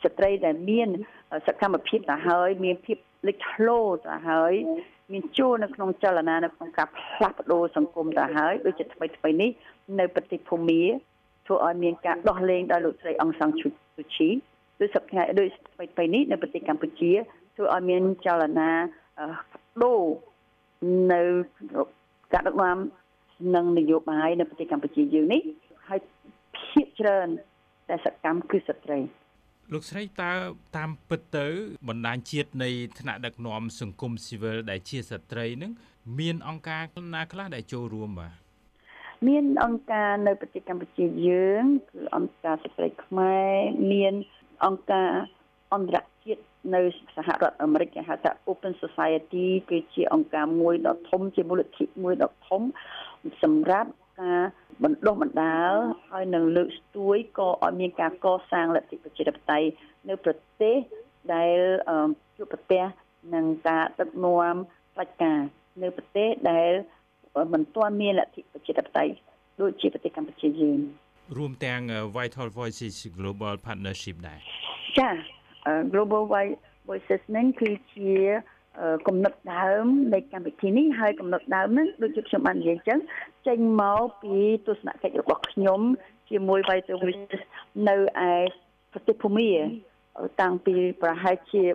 ស្ត្រីដែលមានសកម្មភាពទៅហើយមានភាពលេចធ្លោទៅហើយមានចូលនៅក្នុងចលនានៅក្នុងការផ្លាស់ប្ដូរសង្គមទៅហើយដូចជាថ្មីនេះនៅប្រទេសភូមាធ្វើឲ្យមានការដោះលែងដោយលោកស្រីអង្សាំងស៊ូឈីដូចសប្តាហ៍ដូចថ្មីនេះនៅប្រទេសកម្ពុជាធ្វើឲ្យមានចលនាដូរនៅការដឹកនាំនិងនយោបាយនៅប្រទេសកម្ពុជាយើងនេះហើយភាគច្រើនតែសកម្មគឺស្ត្រីលោកស្រីតើតាមពិតទៅបណ្ដាញជាតិនៃថ្នាក់ដឹកនាំសង្គមស៊ីវិលដែលជាស្ត្រីនឹងមានអង្គការណាខ្លះដែលចូលរួមបាទមានអង្គការនៅប្រទេសកម្ពុជាយើងគឺអង្គការស្ត្រីខ្មែរមានអង្គការអន្តរជាតិនៅសហរដ្ឋអាមេរិកគេហៅថា Open Society គឺជាអង្គការមួយដ៏ធំជាមូលនិធិមួយដ៏ធំសម្រាប់ការបណ្ដុះបណ្ដាលហើយនឹងលើកស្ទួយក៏ឲ្យមានការកសាងលទ្ធិប្រជាធិបតេយ្យនៅប្រទេសដែលជួបប្រទះនឹងការដឹកនាំផ្ដាច់ការនៅប្រទេសដែលមិនទាន់មានលទ្ធិប្រជាធិបតេយ្យដូចជាប្រទេសកម្ពុជាយើងរួមទាំង Vital Voices Global Partnership ដែរចា Global Voices នឹងគឺជាគំនិតដើមនៃកម្មវិធីនេះហើយគំនិតដើមហ្នឹងដូចជាខ្ញុំបាននិយាយអញ្ចឹងចេញមកពីទស្សនកិច្ចរបស់ខ្ញុំជាមួយ Vital Voices នៅឯប្រទេសភូមាតាំងពីប្រហែលជា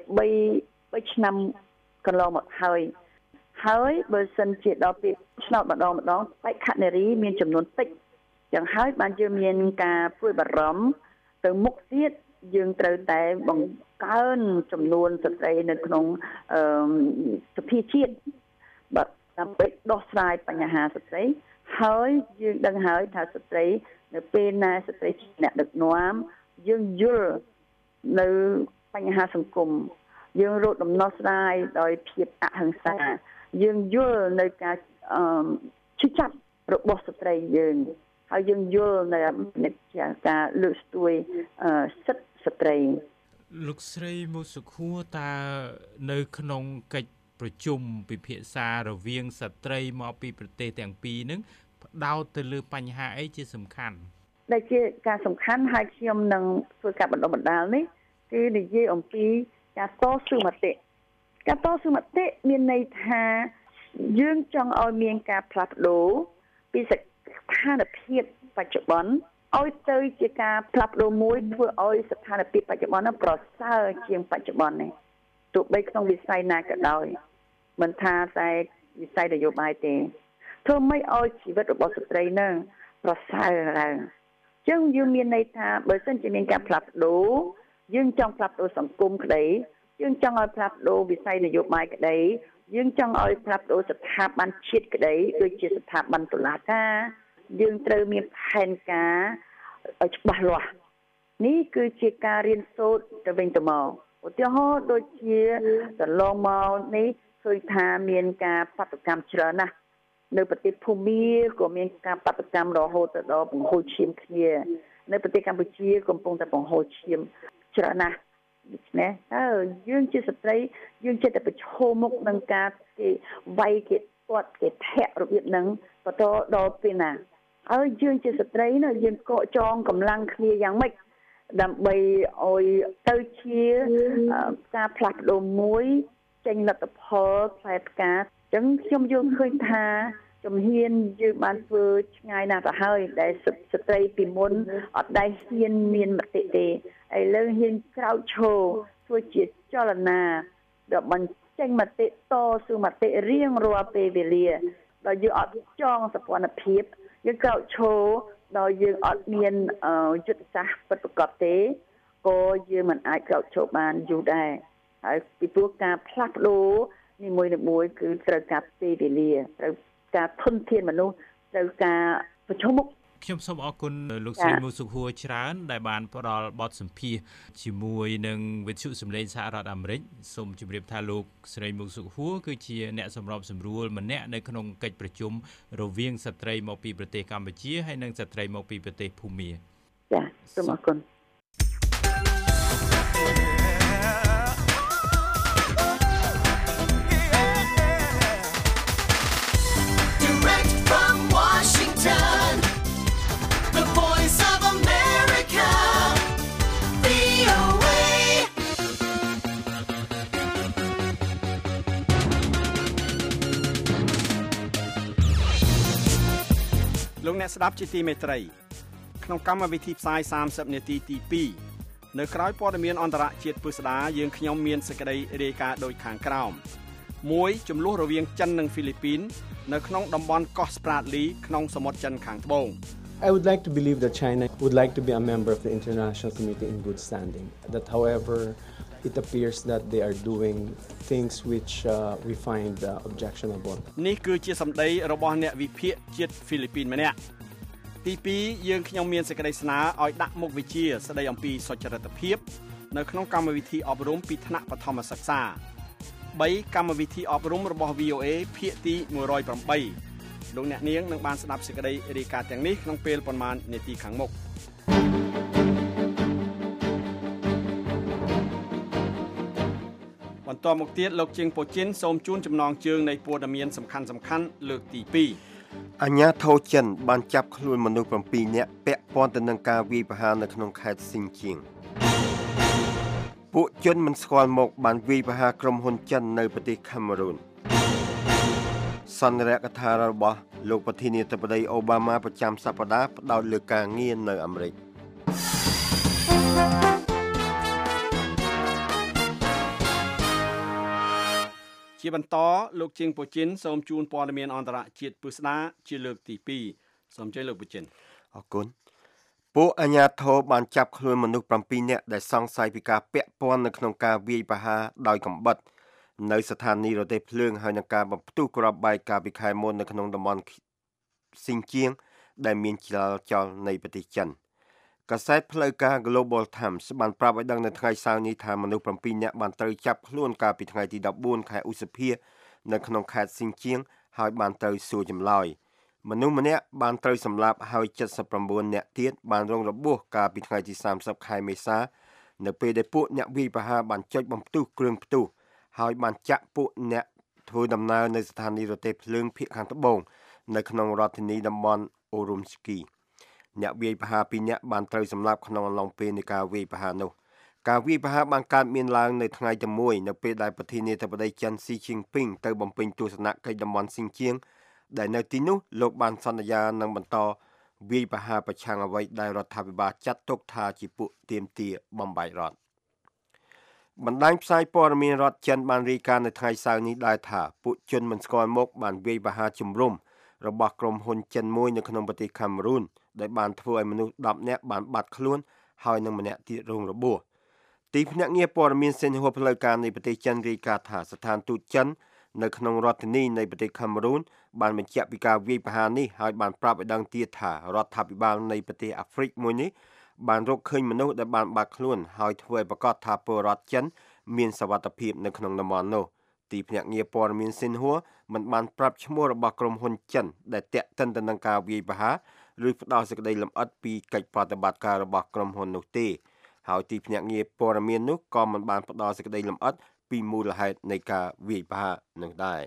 3ឆ្នាំកន្លងមកហើយបើសិនជាដល់ពេលឆ្នោតម្ដងបេក្ខនារីមានចំនួនតិចយ៉ាងហើយបានយើងមានការព្រួយបារម្ភទៅមុខទៀតយើងត្រូវតែបង្កើនចំនួនស្ត្រីនៅក្នុងសភាជាតិបាទដើម្បីដោះស្រាយបញ្ហាស្ត្រីហើយយើងដឹងហើយថាស្ត្រីនៅពេលណាស្ត្រីជាអ្នកដឹកនាំយើងយល់នៅបញ្ហាសង្គមយើងរកដំណោះស្រាយដោយភាពអហិង្សាយើងយល់នៅការឈឺចាប់របស់ស្ត្រីយើងហើយយើងយល់នៅការលើកស្ទួយសិទ្ធិស្ត្រីលោកស្រីមុសុខួរតើនៅក្នុងកិច្ចប្រជុំពិភាក្សារវាងស្ត្រីមកពីប្រទេសទាំងពីរនឹងផ្ដោតទៅលើបញ្ហាអីជាសំខាន់ដែលជាការសំខាន់ហើយខ្ញុំនឹងធ្វើការបណ្ដុះបណ្ដាលនេះគឺនិយាយអំពីការតស៊ូមតិមានន័យថាយើងចង់ឲ្យមានការផ្លាស់ប្ដូរពីស្ថានភាពបច្ចុប្បន្នឲ្យទៅជាការផ្លាស់ប្ដូរមួយធ្វើឲ្យស្ថានភាពបច្ចុប្បន្ននោះប្រសើរជាងបច្ចុប្បន្ននេះទោះបីក្នុងវិស័យណាក៏ដោយមិនថាតែវិស័យនយោបាយទេធ្វើម៉េចឲ្យជីវិតរបស់ស្ត្រីនឹងប្រសើរឡើងចឹងយើងមានន័យថាបើសិនជាមានការផ្លាស់ប្ដូរយើងចង់ផ្លាស់ប្ដូរសង្គមក្តីយើងចង់ឲ្យផ្លាស់ប្ដូរវិស័យនយោបាយក្តីយើងចង់ឲ្យផ្លាស់ប្ដូរស្ថាប័នជាតិក្តីដូចជាស្ថាប័នតុលាការយើងត្រូវមានផែនការឲ្យច្បាស់លាស់នេះគឺជាការរៀនសូត្រទៅវិញទៅមកឧទាហរណ៍ដូចជាកន្លងមកនេះឃើញថាមានការបាតុកម្មច្រើនណាស់នៅប្រទេសភូមាក៏មានការបាតុកម្មរហូតទៅដល់បង្ហូរឈាមគ្នានៅប្រទេសកម្ពុជាកំពុងតែបង្ហូរឈាមច្រើនណាស់ដូច្នេះយើងជាស្ត្រីយើងចិត្តតែប្រឈមមុខនឹងការគេវាយគេទាត់គេធាក់របៀបហ្នឹងបន្តដល់ពេលណាហើយយើងជាស្ត្រីណាយើងកកចងកម្លាំងគ្នាយ៉ាងម៉េចដើម្បីឲ្យទៅជាការផ្លាស់ប្ដូរមួយចេញលទ្ធផលផ្លែផ្កាអញ្ចឹងខ្ញុំយល់ឃើញថាជំហានយើងបានធ្វើឆ្ងាយណាស់ទៅហើយដែលស្ត្រីពីមុនអត់ដែលហ៊ានមានមតិទេឥឡូវហ៊ានក្រោកឈរធ្វើជាចលនាដែលបញ្ចេញមតិតស៊ូមតិរៀងរាល់ពេលវេលាដល់យើងអត់ចងសព្វនភាពយើងក្រោកឈរដល់យើងអត់មានយុទ្ធសាស្ត្រពិតប្រាកដទេក៏យើងមិនអាចក្រោកឈរបានយូរដែរហើយពីព្រោះការផ្លាស់ប្ដូរនីមួយៗគឺត្រូវការពេលវេលាត្រូវការធនធានមនុស្សត្រូវការប្រឈមមុខខ្ញុំសូមអរគុណលោកស្រីមុសុខួរច្រើនដែលបានផ្ដល់បទសម្ភាសន៍ជាមួយនឹងវិទ្យុសម្លេងសហរដ្ឋអាមេរិកសូមជម្រាបថាលោកស្រីមុសុខួរគឺជាអ្នកសម្របសម្រួលម្នាក់នៅក្នុងកិច្ចប្រជុំរវាងស្ត្រីមកពីប្រទេសកម្ពុជាហើយនិងស្ត្រីមកពីប្រទេសភូមាចាសូមអរគុណ The voice of America, VOA លោកអ្នកស្ដាប់ជាទីមេត្រីក្នុងកម្មវិធីផ្សាយ30នាទីទី2នៅក្រៅព័ត៌មានអន្តរជាតិពិស្ដាយើងខ្ញុំមានសេចក្តីរាយការណ៍ដូចខាងក្រោម1ចំនួនរវាងចិននិងហ្វីលីពីននៅក្នុងតំបន់កោះ Spratly ក្នុងសមុទ្រចិនខាងត្បូង I would like to believe that China would like to be a member of the international community in good standing. That, however, it appears that they are doing things which we find objectionable. នេះគឺជាសម្ដីរបស់អ្នកវិភាគជាតិហ្វីលីពីនម្នាក់ទី2យើងខ្ញុំមានសេចក្តីស្នើឲ្យដាក់មុខវិជ្ជាស្តីអំពីសុចរិតភាពនៅក្នុងកម្មវិធីអប់រំពីថ្នាក់បឋមសិក្សា3កម្មវិធីអប់រំរបស់ VOA ភាគទី108លោកអ្នកនាងនឹងបានស្ដាប់សេចក្តីរាយការណ៍ទាំងនេះក្នុងពេលប៉ុន្មាននាទីខាងមុខបន្តមកទៀតលោកជិងប៉ូជីនសូមជូនចំណងជើងនៃព័ត៌មានសំខាន់លើកទី2 អាញាធរចិនបានចាប់ខ្លួនមនុស្ស7នាក់ពាក់ព័ន្ធទៅនឹងការវាយប្រហារនៅក្នុងខេត្តស៊ីនជៀងពួកជនមិនស្គាល់មុខបានវាយប្រហារក្រុមហ៊ុនចិននៅប្រទេសខាមេរូនសន្និរកថារបស់លោកប្រធានាធិបតីអូបាម៉ាប្រចាំសប្តាហ៍ផ្ដោតលើការងារនៅអាមេរិកជាបន្តលោកជាងប៉ូជីនសូមជូនព័ត៌មានអន្តរជាតិពិស្ដាជាលើកទី2សូមអញ្ជើញលោកប៉ូជីនអរគុណពួកអាជ្ញាធរបានចាប់ខ្លួនមនុស្ស7នាក់ដែលសង្ស័យពីការពាក់ព័ន្ធនៅក្នុងការវាយប្រហារដោយកំបិតនៅស្ថានីយ៍រទេះភ្លើងហើយនឹងការបំផ្ទុះគ្រាប់បែកកាលពីខែមុននៅក្នុងតំបន់ស៊ីនជៀងដែលមានចលចលនៃប្រទេសចិនកាសែតផ្លូវការ Global Times បានប្រាប់ឲ្យដឹងនៅថ្ងៃសៅរ៍នេះថាមនុស្ស7នាក់បានត្រូវចាប់ខ្លួនកាលពីថ្ងៃទី14ខែឧសភានៅក្នុងខេត្តស៊ីនជៀងហើយបានត្រូវសួរចម្លើយមនុស្សម្នាក់បានត្រូវសម្លាប់ហើយ79នាក់ទៀតបានរងរបួសកាលពីថ្ងៃទី30ខែមេសានៅពេលដែលពួកអ្នកវាយប្រហារបានចុចបំផ្ទុះគ្រឿងផ្ទុះហើយបានចាក់ពួកអ្នកធ្វើដំណើរនៅស្ថានីយ៍រទេះភ្លើងភាគខាងត្បូងនៅក្នុងរដ្ឋធានីតំបន់អូរុំស្គីអ្នកវាយប្រហារ2នាក់បានត្រូវសម្លាប់ក្នុងអំឡុងពេលនៃការវាយប្រហារនោះការវាយប្រហារបានកើតមានឡើងនៅថ្ងៃទី1នៅពេលដែលប្រធានាធិបតីចិនស៊ីជីនពីងទៅបំពេញទស្សនកិច្ចតំបន់ស៊ីនជៀងដែលនៅទីនោះលោកបានសន្យានឹងបន្តវាយប្រហារប្រឆាំងអ្វីដែលរដ្ឋាភិបាលចាត់ទុកថាជាពួកទាមទារបំបែករដ្ឋបណ្ដាញផ្សាយព័ត៌មានរដ្ឋចិនបានរាយការណ៍នៅថ្ងៃសៅរ៍នេះដែរថាពួកជនមិនស្គាល់មុខបានវាយប្រហារជំរុំរបស់ក្រុមហ៊ុនចិនមួយនៅក្នុងប្រទេសខាមេរូនដែលបានធ្វើឲ្យមនុស្ស10នាក់បានបាត់ខ្លួនហើយនឹងម្នាក់ទៀតរងរបួសទីភ្នាក់ងារព័ត៌មានសិនហួរផ្លូវការនៃប្រទេសចិនរាយការណ៍ថាស្ថានទូតចិននៅក្នុងរដ្ឋធានីនៃប្រទេសខាមេរូនបានបញ្ជាក់ពីការវាយប្រហារនេះហើយបានប្រាប់ឲ្យដឹងទៀតថារដ្ឋាភិបាលនៃប្រទេសអាហ្វ្រិកមួយនេះបានរកឃើញមនុស្សដែលបានបាត់ខ្លួនហើយធ្វើឲ្យប្រកាសថាពលរដ្ឋចិនមានសុវត្ថិភាពនៅក្នុងតំបន់នោះទីភ្នាក់ងារព័ត៌មានសិនហួរមិនបានប្រាប់ឈ្មោះរបស់ក្រុមហ៊ុនចិនដែលតាក់ទិនទៅនឹងការវាយប្រហារឬផ្ដល់សេចក្តីលម្អិតពីកិច្ចប្រតិបត្តិការរបស់ក្រុមហ៊ុននោះទេហើយទីភ្នាក់ងារព័ត៌មាននោះក៏មិនបានផ្ដល់សេចក្តីលម្អិតពីមូលហេតុនៃការវាយប្រហារនឹងដែរ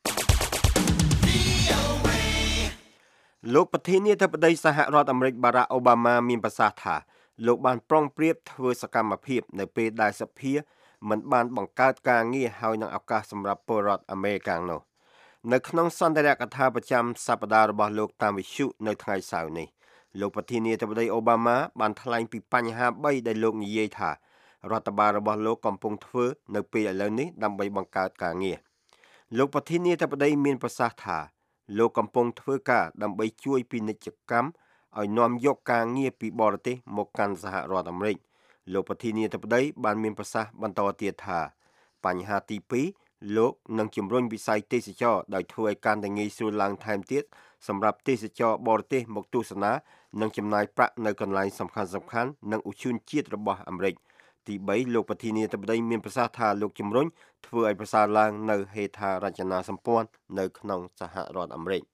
លោកប្រធានាធិបតីសហរដ្ឋអាមេរិកបារ៉ាក់អូបាម៉ាមានប្រសាសន៍ថាលោកបានប្រុងប្រៀបធ្វើសកម្មភាពនៅពេលដែលសភាមិនបានបង្កើតការងារហើយនឹងឱកាសសម្រាប់ពលរដ្ឋអាមេរិកនោះនៅក្នុងសន្ទរកថាប្រចាំសប្តាហ៍របស់លោកតាមវិទ្យុនៅថ្ងៃសៅរ៍នេះលោកប្រធានាធិបតីអូបាម៉ាបានថ្លែងពីបញ្ហា3ដែលលោកនិយាយថារដ្ឋបាលរបស់លោកកំពុងធ្វើនៅពេលឥឡូវនេះដើម្បីបង្កើតការងារលោកប្រធានាធិបតីមានប្រសាសន៍ថាលោកកំពុងធ្វើការដើម្បីជួយពាណិជ្ជកម្មឲ្យនាំយកការងារពីបរទេសមកកាន់សហរដ្ឋអាមេរិកលោកប្រធានាធិបតីបានមានប្រសាសន៍បន្តទៀតថាបញ្ហាទី2លោកនឹងជំរុញវិស័យទេសចរដោយធ្វើឲ្យកាន់តែងាយស្រួលឡើងថែមទៀតសម្រាប់ទេសចរបរទេសមកទស្សនានិងចំណាយប្រាក់នៅកន្លែងសំខាន់ៗនិងឧទ្យានជាតិរបស់អាមេរិកទី3លោកប្រធានាធិបតីមានប្រសាសន៍ថាលោកជំរុញធ្វើឲ្យប្រសើរឡើងនៅហេដ្ឋារចនាសម្ព័ន្ធនៅក្នុងសហរដ្ឋអាមេរិក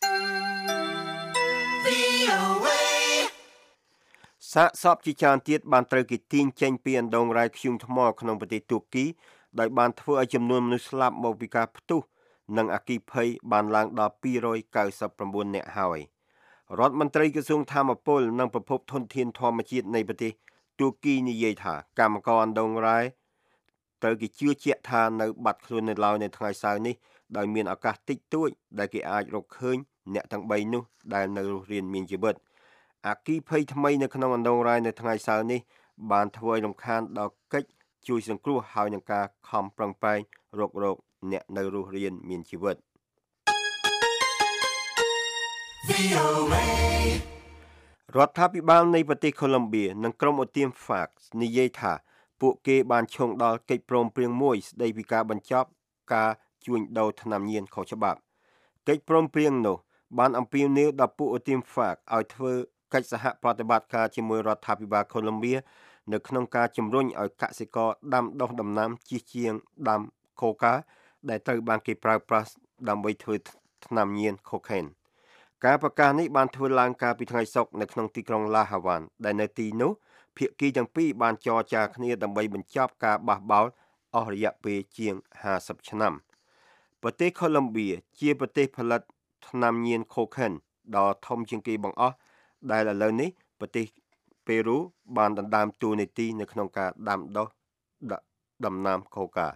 សាកសពជាច្រើនទៀតបានត្រូវគេទាញចេញពីអណ្ដូងរ៉ែធ្យូងថ្មក្នុងប្រទេសទូគីដោយបានធ្វើឲ្យចំនួនមនុស្សស្លាប់មកពីការផ្ទុះនិងអគ្គិភ័យបានឡើងដល់299នាក់ហើយរដ្ឋមន្ត្រីក្រសួងធម្មពលនិងប្រភពធនធានធម្មជាតិនៃប្រទេសទូគីនិយាយថាកម្មករអណ្ដូងរ៉ែត្រូវគេជឿជាក់ថានៅបាត់ខ្លួននៅឡើយនៅថ្ងៃសៅរ៍នេះដោយមានឱកាសតិចតួចដែលគេអាចរកឃើញអ្នកទាំង3នោះដែលនៅរៀនមានជីវិតអាគីភ័យថ្មីនៅក្នុងអណ្ដូងរាយនៅថ្ងៃសៅរ៍នេះបានធ្វើឲ្យរំខានដល់កិច្ចជួយសង្គ្រោះហើយនឹងការខំប្រឹងប្រែងរករកអ្នកនៅរស់រានមានជីវិតរដ្ឋាភិបាលនៃប្រទេសកូឡុំបៀនិងក្រុមឧទាម FARC និយាយថាពួកគេបានឈោងដល់កិច្ចព្រមព្រៀងមួយស្ដីពីការបញ្ចប់ការជួញដូរថ្នាំញៀនខុសច្បាប់កិច្ចព្រមព្រៀងនោះបានអំពាវនាវដល់ពួកឧទាម FARC ឲ្យធ្វើកិច្ចសហប្រតិបត្តិការជាមួយរដ្ឋាភិបាលកូឡុំបៀនៅក្នុងការជំរុញឲ្យកសិករដាំដុះដំណាំជិះជាងដាំកូកាដែលត្រូវបានគេប្រើប្រាស់ដើម្បីធ្វើថ្នាំញៀនខូខេនការប្រកាសនេះបានធ្វើឡើងកាលពីថ្ងៃសុក្រនៅក្នុងទីក្រុងឡាហាវ៉ាន់ដែលនៅទីនោះភាគីទាំងពីរបានចរចាគ្នាដើម្បីបញ្ចប់ការបះបោរអស់រយៈពេលជាង50ឆ្នាំប្រទេសកូឡុំបៀជាប្រទេសផលិតថ្នាំញៀនខូខេនដ៏ធំជាងគេបង្អស់ដែលឥឡូវនេះប្រទេសប៉េរូបានដណ្ដើមតួនាទីនៅក្នុងការដាំដុះដំណាំកូកា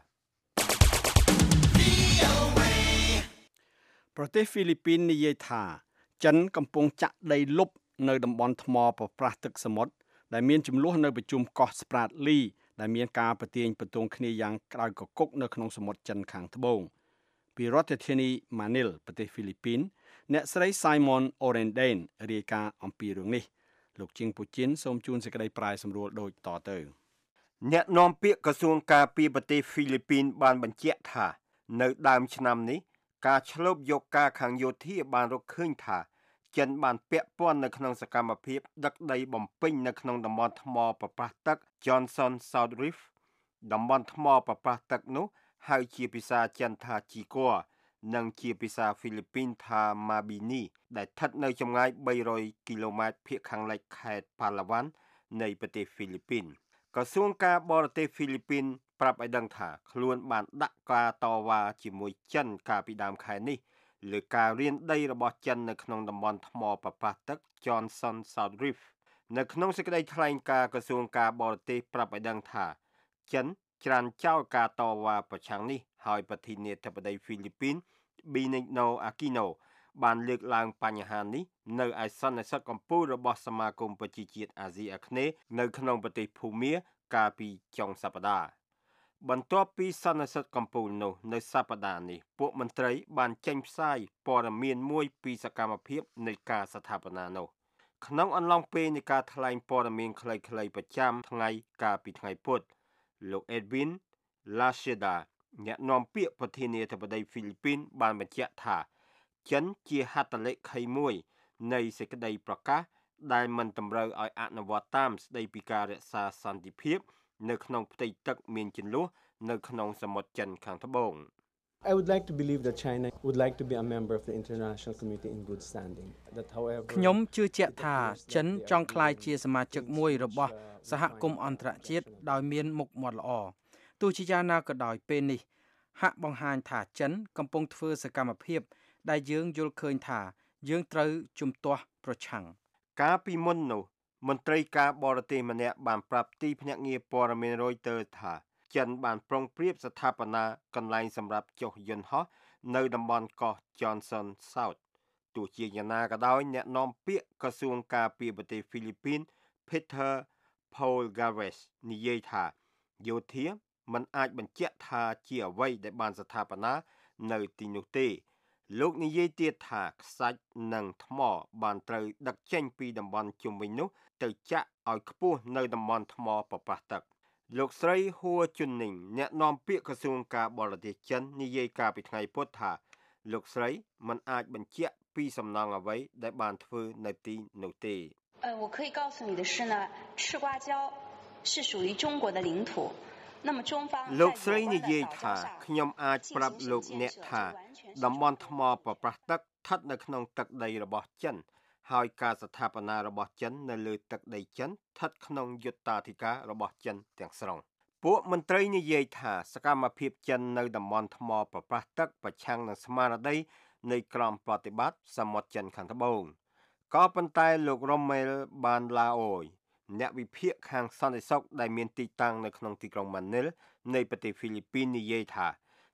ប្រទេសហ្វីលីពីននិយាយថាចិនកំពុងចាក់ដីលុបនៅតំបន់ថ្មប្រប្រាស់ទឹកសមុទ្រដែលមានចំនួននៅប្រជុំកោះស្ប្រាតលីដែលមានការប្រទាញបន្ទងគ្នាយ៉ាងក្តៅកគុកនៅក្នុងសមុទ្រចិនខាងត្បូងពីរដ្ឋធានីម៉ានីលប្រទេសហ្វីលីពីនអ្នកស្រី Simon Orenden រាយការណ៍អំពីរឿងនេះលោកជាងពូជីនសូមជូនសេចក្តីប្រាយសម្រួលដូចតទៅអ្នកនាំពាក្យក្រសួងការពារប្រទេសហ្វីលីពីនបានបញ្ជាក់ថានៅដើមឆ្នាំនេះការឆ្លូបយកការខាងយោធាបានរកឃើញថាចិនបានពាក់ព័ន្ធនៅក្នុងសកម្មភាពដឹកដីបំពេញនៅក្នុងតំបន់ថ្មប្រប្រាស់ទឹក Johnson South Reef តំបន់ថ្មប្រប្រាស់ទឹកនោះហៅជាភាសាចិនថាជីគ័រនិងជាភាសាហ្វីលីពីនថាម៉ាប៊ីនីដែលស្ថិតនៅចម្ងាយ300គីឡូម៉ែត្រភាគខាងលិចខេត្តប៉ាឡាវ៉ាន់នៃប្រទេសហ្វីលីពីនក្រសួងការបរទេសហ្វីលីពីនប្រាប់ឲ្យដឹងថាខ្លួនបានដាក់ការតវ៉ាជាមួយចិនកាលពីដើមខែនេះលើការរានដីរបស់ចិននៅក្នុងតំបន់ថ្មប្រប្រាស់ទឹក Johnson South Reef នៅក្នុងសេចក្តីថ្លែងការណ៍ក្រសួងការបរទេសប្រាប់ឲ្យដឹងថាចិនច្រានចោលការតវ៉ាប្រឆាំងនេះហើយប្រធានាធិបតីហ្វីលីពីន Benigno Aquino បានលើកឡើងបញ្ហានេះនៅឯសន្និសីទកំពូលរបស់សមាគមប្រជាជាតិអាស៊ីអាគ្នេយ៍នៅក្នុងប្រទេសភូមាកាលពីចុងសប្តាហ៍បន្ទាប់ពីសន្និសីទកំពូលនោះនៅសប្តាហ៍នេះពួកមន្ត្រីបានចេញផ្សាយព័ត៌មានមួយពីសកម្មភាពនៃការស្ថាបនានោះក្នុងអំឡុងពេលនៃការថ្លែងព័ត៌មានខ្លីៗប្រចាំថ្ងៃកាលពីថ្ងៃពុធលោក Edwin Lasheda អ្នកនាំពាក្យប្រធានាធិបតីហ្វីលីពីនបានបញ្ជាក់ថាចិនជាហត្ថលេខីមួយនៃសេចក្តីប្រកាសដែលមិនតម្រូវឲ្យអនុវត្តតាមស្តីពីការរក្សាសន្តិភាពនៅក្នុងផ្ទៃទឹកមានជម្លោះនៅក្នុងសមុទ្រចិនខាងត្បូង I would like to believe that China would like to be a member of the international community in good standing. That however ខ្ញុំជឿជាក់ថាចិនចង់ក្លាយជាសមាជិកមួយរបស់សហគមន៍អន្តរជាតិដោយមានមុខមាត់ល្អទោះជាយ៉ាងណាក៏ដោយពេលនេះហាក់បង្ហាញថាចិនកំពុងធ្វើសកម្មភាពដែលយើងយល់ឃើញថាយើងត្រូវជំទាស់ប្រឆាំងកាលពីមុននោះមន្ត្រីការបរទេសម្នាក់បានប្រាប់ទីភ្នាក់ងារព័ត៌មាន Reuters ថាចិនបានប្រុងប្រៀបស្ថាបនាកន្លែងសម្រាប់ចុះយន្តហោះនៅតំបន់កោះ Johnson South ទោះជាយ៉ាងណាក៏ដោយអ្នកនាំពាក្យក្រសួងការពារប្រទេសហ្វីលីពីន Peter Paul Galvez និយាយថាយោធាមិនអាចបញ្ជាក់ថាជាអ្វីដែលបានស្ថាបនានៅទីនោះទេលោកនិយាយទៀតថាខ្សាច់និងថ្មបានត្រូវដឹកចេញពីតំបន់ជុំវិញនោះទៅចាក់ឲ្យខ្ពស់នៅតំបន់ថ្មប្រប្រាស់ទឹកលោកស្រីហួរជុននីងអ្នកនាំពាក្យក្រសួងការបរទេសចិននិយាយកាលពីថ្ងៃពុធថាលោកស្រីមិនអាចបញ្ជាក់ពីសំណងអ្វីដែលបានធ្វើនៅទីនោះទេ我可以告诉你的是呢赤瓜礁是属于中国的领土លោកស្រីនិយាយថាខ្ញុំអាចប្រាប់លោកអ្នកថាតំបន់ថ្មប្រប្រាស់ទឹកស្ថិតនៅក្នុងទឹកដីរបស់ចិនហើយការស្ថាបនារបស់ចិននៅលើទឹកដីចិនស្ថិតក្នុងយុត្តាធិការរបស់ចិនទាំងស្រុងពួកមន្ត្រីនិយាយថាសកម្មភាពចិននៅតំបន់ថ្មប្រប្រាស់ទឹកប្រឆាំងនឹងស្មារតីនៃក្រមប្រតិបត្តិសមុទ្រចិនខាងត្បូងក៏ប៉ុន្តែលោក Rommel បានឡាអូយអ្នកវិភាគខាងសន្តិសុខដែលមានទីតាំងនៅក្នុងទីក្រុងម៉ានីលនៃប្រទេសហ្វីលីពីននិយាយថា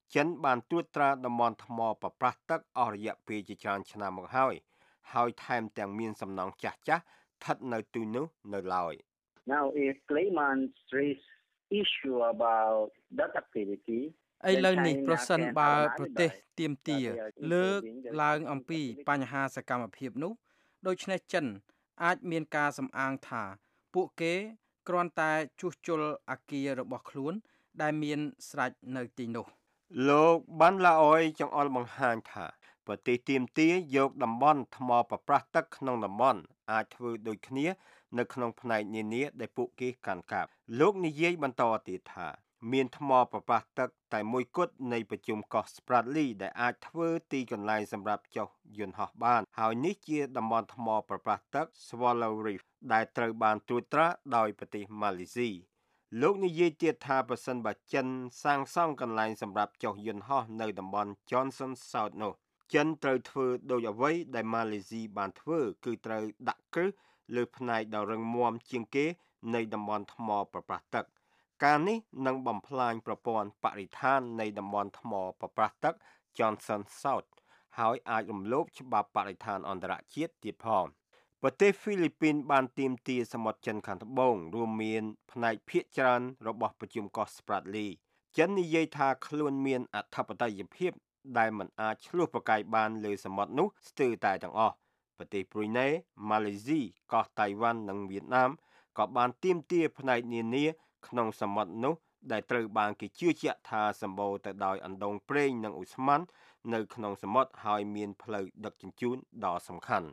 ចិនបានត្រួតត្រាតំបន់ថ្មប្រប្រាស់ទឹកអស់រយៈពេលជាច្រើនឆ្នាំមកហើយថែមទាំងមានសំណង់ចាស់ៗស្ថិតនៅទីនោះនៅឡើយ Now if claimants raise issue about that activity ឥឡូវនេះប្រសិនបើប្រទេសទាមទារលើកឡើងអំពីបញ្ហាសកម្មភាពនោះដូច្នេះចិនអាចមានការសំអាងថាពួកគេគ្រាន់តែជួសជុលអគាររបស់ខ្លួនដែលមានស្រេចនៅទីនោះលោកបានឡាអយចង្អុលបង្ហាញថាប្រទេសទាមទារយកតំបន់ថ្មប្រប្រាស់ទឹកក្នុងតំបន់អាចធ្វើដូចគ្នានៅក្នុងផ្នែកនានាដែលពួកគេកាន់កាប់លោកនិយាយបន្តទៀតថាមានថ្មប្រប្រាស់ទឹកតែមួយគត់នៃប្រជុំកោះ Spratly ដែលអាចធ្វើទីកន្លែងសម្រាប់ចុះយន្តហោះបានហើយនេះជាតំបន់ថ្មប្រប្រាស់ទឹក Swallow Reef ដែលត្រូវបានត្រួតត្រាដោយប្រទេសម៉ាឡេស៊ីលោកនិយាយទៀតថាប្រសិនបើចិនសាងសង់កន្លែងសម្រាប់ចុះយន្តហោះនៅតំបន់ Johnson South នោះចិនត្រូវធ្វើដោយអ្វីដែលម៉ាឡេស៊ីបានធ្វើគឺត្រូវដាក់គ្រឹះលើផ្នែកដ៏រឹងមាំជាងគេនៃតំបន់ថ្មប្រប្រាស់ទឹកការនេះនឹងបំផ្លាញប្រព័ន្ធបរិស្ថាននៃតំបន់ថ្មប្រប្រាស់ទឹក Johnson South ហើយអាចរំលោភច្បាប់បរិស្ថានអន្តរជាតិទៀតផងប្រទេសហ្វីលីពីនបានទាមទារសមុទ្រចិនខាងត្បូងរួមមានផ្នែកភាគច្រើនរបស់ប្រជុំកោះ Spratly ចិននិយាយថាខ្លួនមានអធិបតេយ្យភាពដែលមិនអាចឆ្លោះប្រកែកបានលើសមុទ្រនោះស្ទើរតែទាំងអស់ប្រទេសប្រ៊ុយណេម៉ាឡេស៊ីកោះតៃវ៉ាន់និងវៀតណាមក៏បានទាមទារផ្នែកនានាក្នុងសមុទ្រនោះដែលត្រូវបានគេជឿជាក់ថាសម្បូរទៅដោយអណ្ដូងប្រេងនិងឧស្ម័ននៅក្នុងសមុទ្រហើយមានផ្លូវដឹកជញ្ជូនដ៏សំខាន់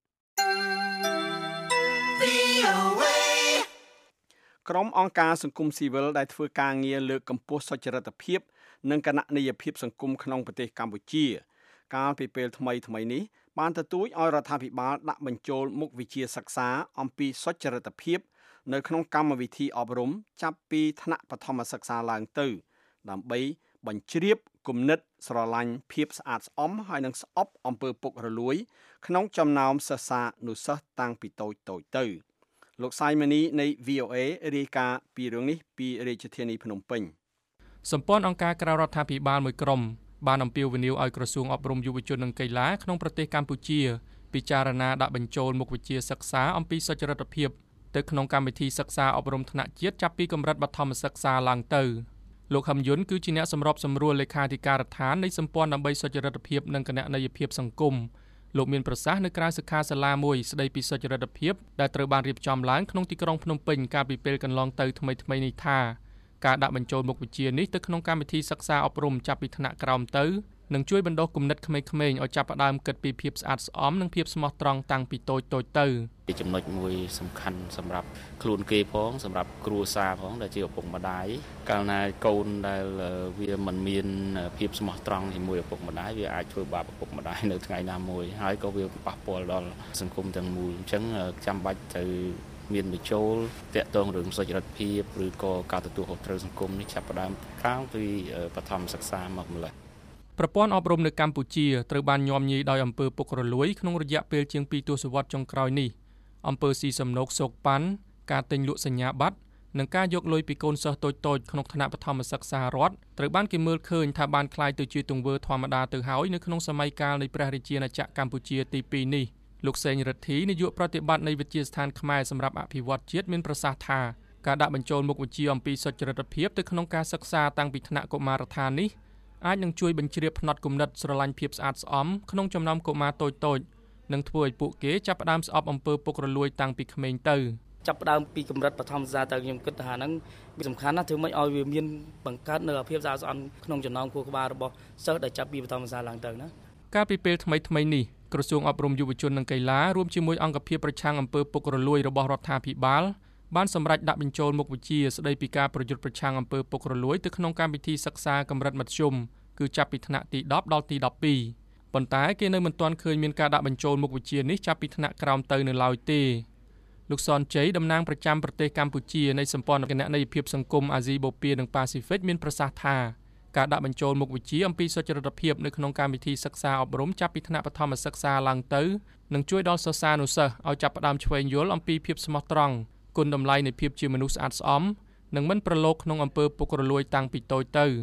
ក្រុមអង្គការសង្គមស៊ីវិលដែលធ្វើការងារលើកកម្ពស់សុចរិតភាពនិងគណនេយ្យភាពសង្គមក្នុងប្រទេសកម្ពុជាកាលពីពេលថ្មីនេះបានទទូចឲ្យរដ្ឋាភិបាលដាក់បញ្ចូលមុខវិជ្ជាសិក្សាអំពីសុចរិតភាពនៅក្នុងកម្មវិធីអប់រំចាប់ពីថ្នាក់បឋមសិក្សាឡើងទៅដើម្បីបញ្ជ្រាបគំនិតស្រឡាញ់ភាពស្អាតស្អំហើយនិងស្អប់អំពើពុករលួយក្នុងចំណោមសិស្សានុសិស្សតាំងពីតូចទៅលោកសៃម៉ានីនៃ VOA រាយការណ៍ពីរឿងនេះពីរាជធានីភ្នំពេញសម្ព័ន្ធអង្គការក្រៅរដ្ឋាភិបាលមួយក្រុមបានអំពាវនាវឲ្យក្រសួងអប់រំយុវជននិងកីឡាក្នុងប្រទេសកម្ពុជាពិចារណាដាក់បញ្ចូលមុខវិជ្ជាសិក្សាអំពីសុចរិតភាពទៅក្នុងកម្មវិធីសិក្សាអប់រំថ្នាក់ជាតិចាប់ពីកម្រិតបឋមសិក្សាឡើងទៅលោកហឹមយុនគឺជាអ្នកសម្របសម្រួលលេខាធិការដ្ឋាននៃសម្ព័ន្ធដើម្បីសុចរិតភាពនិងគណនេយ្យភាពសង្គមលោកមានប្រសាសន៍នៅក្រៅសិក្ខាសាលាមួយស្ដីពីសុចរិតភាពដែលត្រូវបានរៀបចំឡើងក្នុងទីក្រុងភ្នំពេញកាលពីពេលកន្លងទៅថ្មីនេះថាការដាក់បញ្ចូលមុខវិជ្ជានេះទៅក្នុងកម្មវិធីសិក្សាអប់រំចាប់ពីថ្នាក់ក្រោមទៅនឹងជួយបណ្ដុះគំនិតក្មេងៗឲ្យចាប់ផ្ដើមគិតពីភាពស្អាតស្អំនិងភាពស្មោះត្រង់តាំងពីតូចទៅជាចំណុចមួយសំខាន់សម្រាប់ខ្លួនគេផងសម្រាប់គ្រួសារផងដែលជាឪពុកម្ដាយកាលណាកូនដែលវាមិនមានភាពស្មោះត្រង់ជាមួយឪពុកម្ដាយវាអាចធ្វើបាបឪពុកម្ដាយនៅថ្ងៃណាមួយហើយក៏វាប៉ះពាល់ដល់សង្គមទាំងមូលអញ្ចឹងចាំបាច់ទៅមានបញ្ចូលតាក់ទងរឿងសុចរិតភាពឬក៏ការទទួលខុសត្រូវសង្គមនេះចាប់ផ្ដើមកាលពីបឋមសិក្សាមកម្ល៉េះប្រព័ន្ធអប់រំនៅកម្ពុជាត្រូវបានញោមញីដោយអំពើពុករលួយក្នុងរយៈពេលជាង2ទសវត្សរ៍ចុងក្រោយនេះអំពើស៊ីសំណូកសោកប៉ាន់ការទិញលក់សញ្ញាបត្រនិងការយកលុយពីកូនសិស្សតូចៗក្នុងថ្នាក់បឋមសិក្សារដ្ឋត្រូវបានគេមើលឃើញថាបានក្លាយទៅជាទង្វើធម្មតាទៅហើយនៅក្នុងសម័យកាលនៃព្រះរាជាណាចក្រកម្ពុជាទី2នេះលោកសេងរិទ្ធីនាយកប្រតិបត្តិនៃវិទ្យាស្ថានខ្មែរសម្រាប់អភិវឌ្ឍជាតិមានប្រសាសន៍ថាការដាក់បញ្ចូលមុខវិជ្ជាអំពីសុចរិតភាពទៅក្នុងការសិក្សាតាំងពីថ្នាក់កុមារដ្ឋាននេះអាចនឹងជួយបញ្ជ្រាបផ្នត់គំនិតស្រឡាញ់ភាពស្អាតស្អំក្នុងចំណោមកុមារតូចៗនិងធ្វើឲ្យពួកគេចាប់ផ្ដើមស្អប់អំពើពុករលួយតាំងពីក្មេងទៅចាប់ផ្ដើមពីកម្រិតបឋមសិក្សាទៅខ្ញុំគិតថាហ្នឹងវាសំខាន់ណាស់ធ្វើម៉េចឲ្យវាមានបង្កើតនៅភាពស្អាតស្អំក្នុងចំណោមខួរក្បាលរបស់សិស្សដែលចាប់ពីបឋមសិក្សាឡើងទៅណាកាលពីពេលថ្មីនេះក្រសួងអប់រំយុវជននិងកីឡារួមជាមួយអង្គភាពប្រឆាំងអំពើពុករលួយរបស់រដ្ឋាភិបាលបានសម្រេចដាក់បញ្ចូលមុខវិជ្ជាស្ដីពីការប្រយុទ្ធប្រឆាំងអំពើពុករលួយទៅក្នុងកម្មវិធីសិក្សាកម្រិតមធ្យមគឺចាប់ពីថ្នាក់ទី10ដល់ទី12ប៉ុន្តែគេនៅមិនទាន់ឃើញមានការដាក់បញ្ចូលមុខវិជ្ជានេះចាប់ពីថ្នាក់ក្រោមទៅនៅឡើយទេលោកសនជ័យតំណាងប្រចាំប្រទេសកម្ពុជានៃសម្ព័ន្ធគណនេយ្យភាពសង្គមអាស៊ីបូព៌ានិងប៉ាស៊ីហ្វិកមានប្រសាសន៍ថាការដាក់បញ្ចូលមុខវិជ្ជាអំពីសុចរិតភាពនៅក្នុងកម្មវិធីសិក្សាអប់រំចាប់ពីថ្នាក់បឋមសិក្សាឡើងទៅនឹងជួយដល់សិស្សានុសិស្សឲ្យចាប់ផ្ដើមឆ្វេងយល់អំពីភាពស្មោះត្រង់គុណតម្លៃនៃភាពជាមនុស្សស្អាតស្អំនិងមិនប្រឡូកក្នុងអំពើពុករលួយតាំងពីតូចទៅ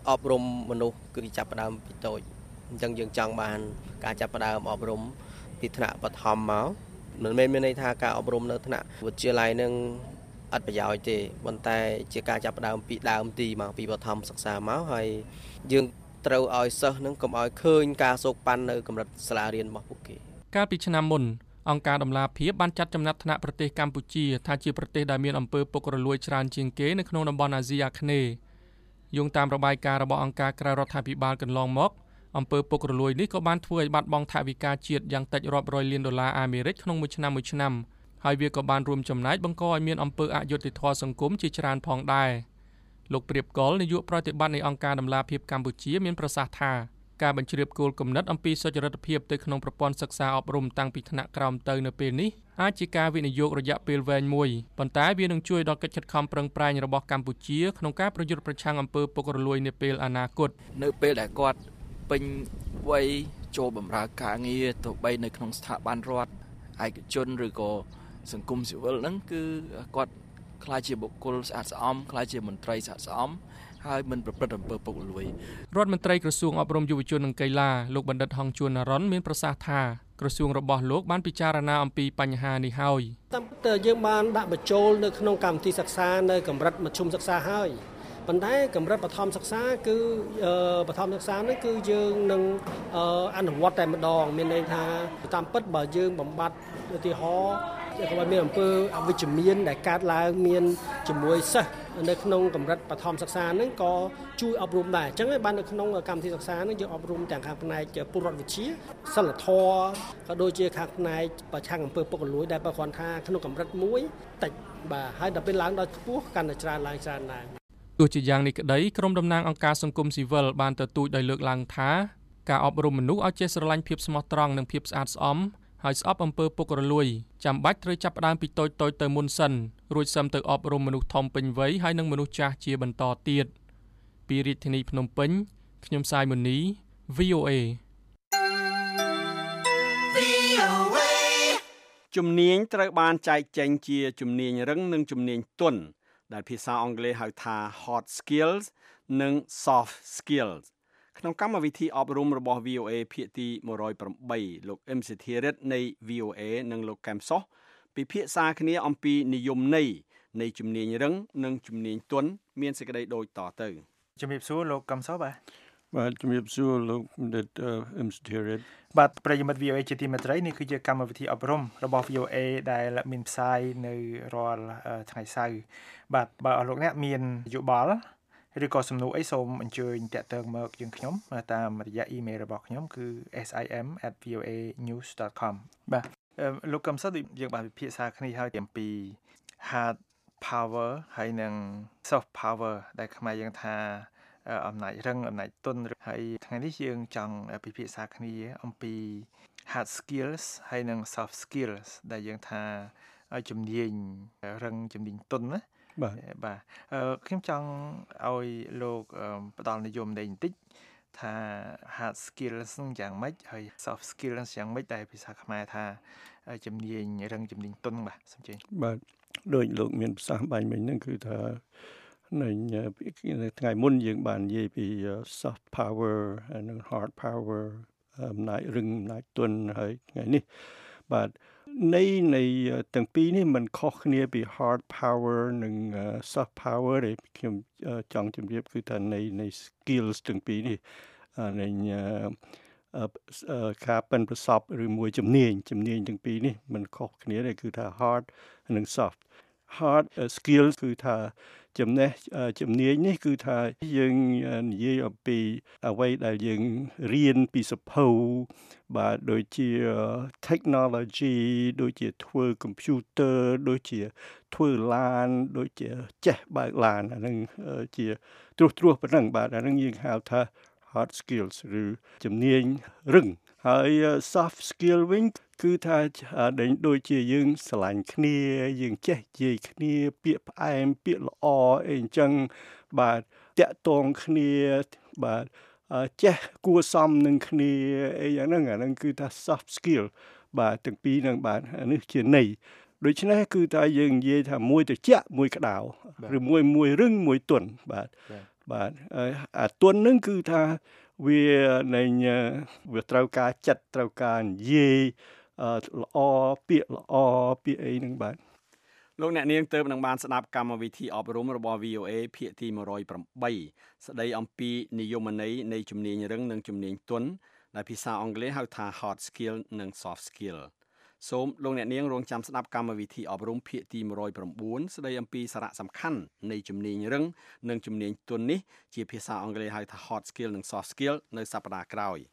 អប់រំមនុស្សគឺចាប់ផ្ដើមពីតូចអញ្ចឹងយើងចង់បានការចាប់ផ្ដើមអប់រំពីថ្នាក់បឋមមកមិនមែនមានន័យថាការអប់រំនៅថ្នាក់វិទ្យាល័យនឹងអត់ប្រយោជន៍ទេប៉ុន្តែជាការចាប់ផ្ដើមពីដើមទីមកពីបឋមសិក្សាមកហើយយើងត្រូវឲ្យសិស្សនឹងកុំឲ្យឃើញការសោកប៉ាន់នៅកម្រិតសាលារៀនរបស់ពួកគេកាលពីឆ្នាំមុនអង្គការដំឡាភិបបានចាត់ចំណាត់ថ្នាក់ប្រទេសកម្ពុជាថាជាប្រទេសដែលមានអំពើពុករលួយច្រើនជាងគេនៅក្នុងតំបន់អាស៊ីអាគ្នេយ៍យោងតាមរបាយការណ៍របស់អង្គការក្រៅរដ្ឋាភិបាលកន្លងមកអំពើពុករលួយនេះក៏បានធ្វើឲ្យបាត់បង់ថវិកាជាតិយ៉ាងតិចរាប់រយលានដុល្លារអាមេរិកក្នុងមួយឆ្នាំហើយវាក៏បានរួមចំណែកបង្កឲ្យមានអំពើអយុត្តិធម៌សង្គមជាច្រើនផងដែរលោកព្រាបកុលនាយកប្រតិបត្តិនៃអង្គការដំឡាភិបកម្ពុជាមានប្រសាសន៍ថាការបញ្ជ្រាបគោលគំនិតអំពីសុចរិតភាពទៅក្នុងប្រព័ន្ធសិក្សាអប់រំតាំងពីថ្នាក់ក្រោមទៅនៅពេលនេះអាចជាការវិនិយោគរយៈពេលវែងមួយប៉ុន្តែវានឹងជួយដល់កិច្ចខិតខំប្រឹងប្រែងរបស់កម្ពុជាក្នុងការប្រយុទ្ធប្រឆាំងអំពើពុករលួយនាពេលអនាគតនៅពេលដែលគាត់ពេញវ័យចូលបម្រើការងារទោះបីនៅក្នុងស្ថាប័នរដ្ឋឯកជនឬក៏សង្គមស៊ីវិលហ្នឹងគឺគាត់ខ្លាចជាបុគ្គលស្អាតស្អំខ្លាចជាមន្ត្រីស្អាតស្អំហើយមិនប្រព្រឹត្តអំពើពុករលួយរដ្ឋមន្ត្រីក្រសួងអប់រំយុវជននិងកីឡាលោកបណ្ឌិតហងជួននរ៉ុនមានប្រសាសន៍ថាក្រសួងរបស់លោកបានពិចារណាអំពីបញ្ហានេះហើយតាមពិតយើងបានដាក់បញ្ចូលនៅក្នុងកម្មវិធីសិក្សានៅកម្រិតមធ្យមសិក្សាហើយប៉ុន្តែកម្រិតបឋមសិក្សាគឺបឋមសិក្សានេះគឺយើងនឹងអនុវត្តតែម្ដងមានន័យថាតាមពិតបើយើងបំបត្តិឧទាហរណ៍ក៏មានអំពើអវិជ្ជមានដែលកើតឡើងមានជាមួយសិស្សនៅក្នុងកម្រិតបឋមសិក្សាហ្នឹងក៏ជួយអប់រំដែរអញ្ចឹងបាននៅក្នុងកម្មវិធីសិក្សាហ្នឹងយើងអប់រំទាំងខាងផ្នែកពលរដ្ឋវិទ្យាសិលធម៌ក៏ដូចជាខាងផ្នែកប្រឆាំងអំពើពុករលួយដែលបើគ្រាន់ថាក្នុងកម្រិតមួយតិចបាទហើយដល់ពេលឡើងដល់ខ្ពស់កាន់តែច្រើនឡើងច្រើនដែរទោះជាយ៉ាងនេះក្តីក្រុមតំណាងអង្គការសង្គមស៊ីវិលបានទទូចដោយលើកឡើងថាការអប់រំមនុស្សឲ្យចេះស្រឡាញ់ភាពស្មោះត្រង់និងភាពស្អាតស្អំហើយស្អប់អំពើពុករលួយចាំបាច់ត្រូវចាប់ផ្ដើមពីតូចៗទៅមុនសិនរួចសឹមទៅអប់រំមនុស្សធំពេញវ័យហើយនិងមនុស្សចាស់ជាបន្តទៀតពីរាជធានីភ្នំពេញខ្ញុំសាយមុនី VOA ជំនាញត្រូវបានចែកចែងជាជំនាញរឹងនិងជំនាញទន់ដែលភាសាអង់គ្លេសហៅថា hard skills និង soft skills ក្នុងកម្មវិធីអប់រំរបស់ VOA ភាគទី108លោកអ៊ឹមសិទ្ធារិទ្ធនៃ VOA និងលោកកែមសុសពិភាក្សាគ្នាអំពីនិយមន័យនៃជំនាញរឹងនិងជំនាញទន់មានសេចក្តីដូចតទៅជំរាបសួរលោកកែមសុសបាទជំរាបសួរលោកបណ្ឌិតអ៊ឹមសិទ្ធារិទ្ធបាទប្រិយមិត្ត VOA ជាទីមេត្រីនេះគឺជាកម្មវិធីអប់រំរបស់ VOA ដែលមានផ្សាយនៅរាល់ថ្ងៃសៅរ៍បាទបើលោកអ្នកមានយោបល់ឬក៏សំណួរអីសូមអញ្ជើញតាក់ទងមកយើងខ្ញុំតាមរយៈអ៊ីមែលរបស់ខ្ញុំគឺ sim@voanews.com បាទលោកកឹមសុខយើងបានពិភាក្សាគ្នាហើយអំពី hard power ហើយនិង soft power ដែលខ្មែរយើងថាអំណាចរឹងអំណាចទន់ហើយថ្ងៃនេះយើងចង់ពិភាក្សាគ្នាអំពី hard skills ហើយនិង soft skills ដែលយើងថាជំនាញរឹងជំនាញទន់ណាបាទខ្ញុំចង់ឲ្យលោកផ្ដល់និយមន័យបន្តិចថា hard skills យ៉ាងម៉េចហើយ soft skills យ៉ាងម៉េចដែលភាសាខ្មែរថាជំនាញរឹងជំនាញទន់បាទសូមជឿបាទដូចលោកមានប្រសាសន៍បាញ់មិញហ្នឹងគឺថានៅថ្ងៃមុនយើងបាននិយាយពី soft power និង hard power អំណាចរឹងអំណាចទន់ហើយថ្ងៃនេះបាទនៃទាំងពីរនេះมันខុសគ្នាពី hard power និង soft power ដែលខ្ញុំចង់ជម្រាបគឺថានៃ skills ទាំងពីរនេះនៃការប៉ិនប្រសពឬមួយជំនាញទាំងពីរនេះมันខុសគ្នាដែរគឺថា hard និង soft hard skills គឺថាចំណេះជំនាញនេះគឺថាយើងនិយាយអំពីអ្វីដែលយើងរៀនពីសភៅបាទដូចជា technology ដូចជាធ្វើ computer ដូចជាធ្វើឡានដូចជាចេះបើកឡានអានឹងជាត្រួសប៉ុណ្ណឹងបាទអានឹងយើងហៅថា hard skills ឬជំនាញរឹងហើយ soft skill វិញគឺថាដូចជាយើងស្រឡាញ់គ្នាយើងចេះនិយាយគ្នាពាក្យផ្អែមពាក្យល្អអីអញ្ចឹងបាទតាក់ទងគ្នាបាទចេះគួរសមនឹងគ្នាអីយ៉ាងហ្នឹងអាហ្នឹងគឺថា soft skill បាទទាំងពីរហ្នឹងបាទនេះជាន័យដូច្នេះគឺថាយើងនិយាយថាមួយត្រជាក់មួយក្តៅឬមួយរឹងមួយទន់បាទបាទអាទុនហ្នឹងគឺថាវានៃវាត្រូវការចាត់ត្រូវការនិយាយល្អពាក្យល្អពាក្យអីហ្នឹងបាទលោកអ្នកនាងទើបនឹងបានស្ដាប់កម្មវិធីអប់រំរបស់ VOA ភាគទី108ស្ដីអំពីនិយមន័យនៃជំនាញរឹងនិងជំនាញទន់ដែលភាសាអង់គ្លេសហៅថា hard skill និង soft skill សូមលោកអ្នកនាងរងចាំស្ដាប់កម្មវិធីអប់រំភាគទី109ស្ដីអំពីសារៈសំខាន់នៃជំនាញរឹងនិងជំនាញទន់នេះជាភាសាអង់គ្លេសហៅថា hard skill និង soft skill នៅសប្ដាហ៍ក្រោយ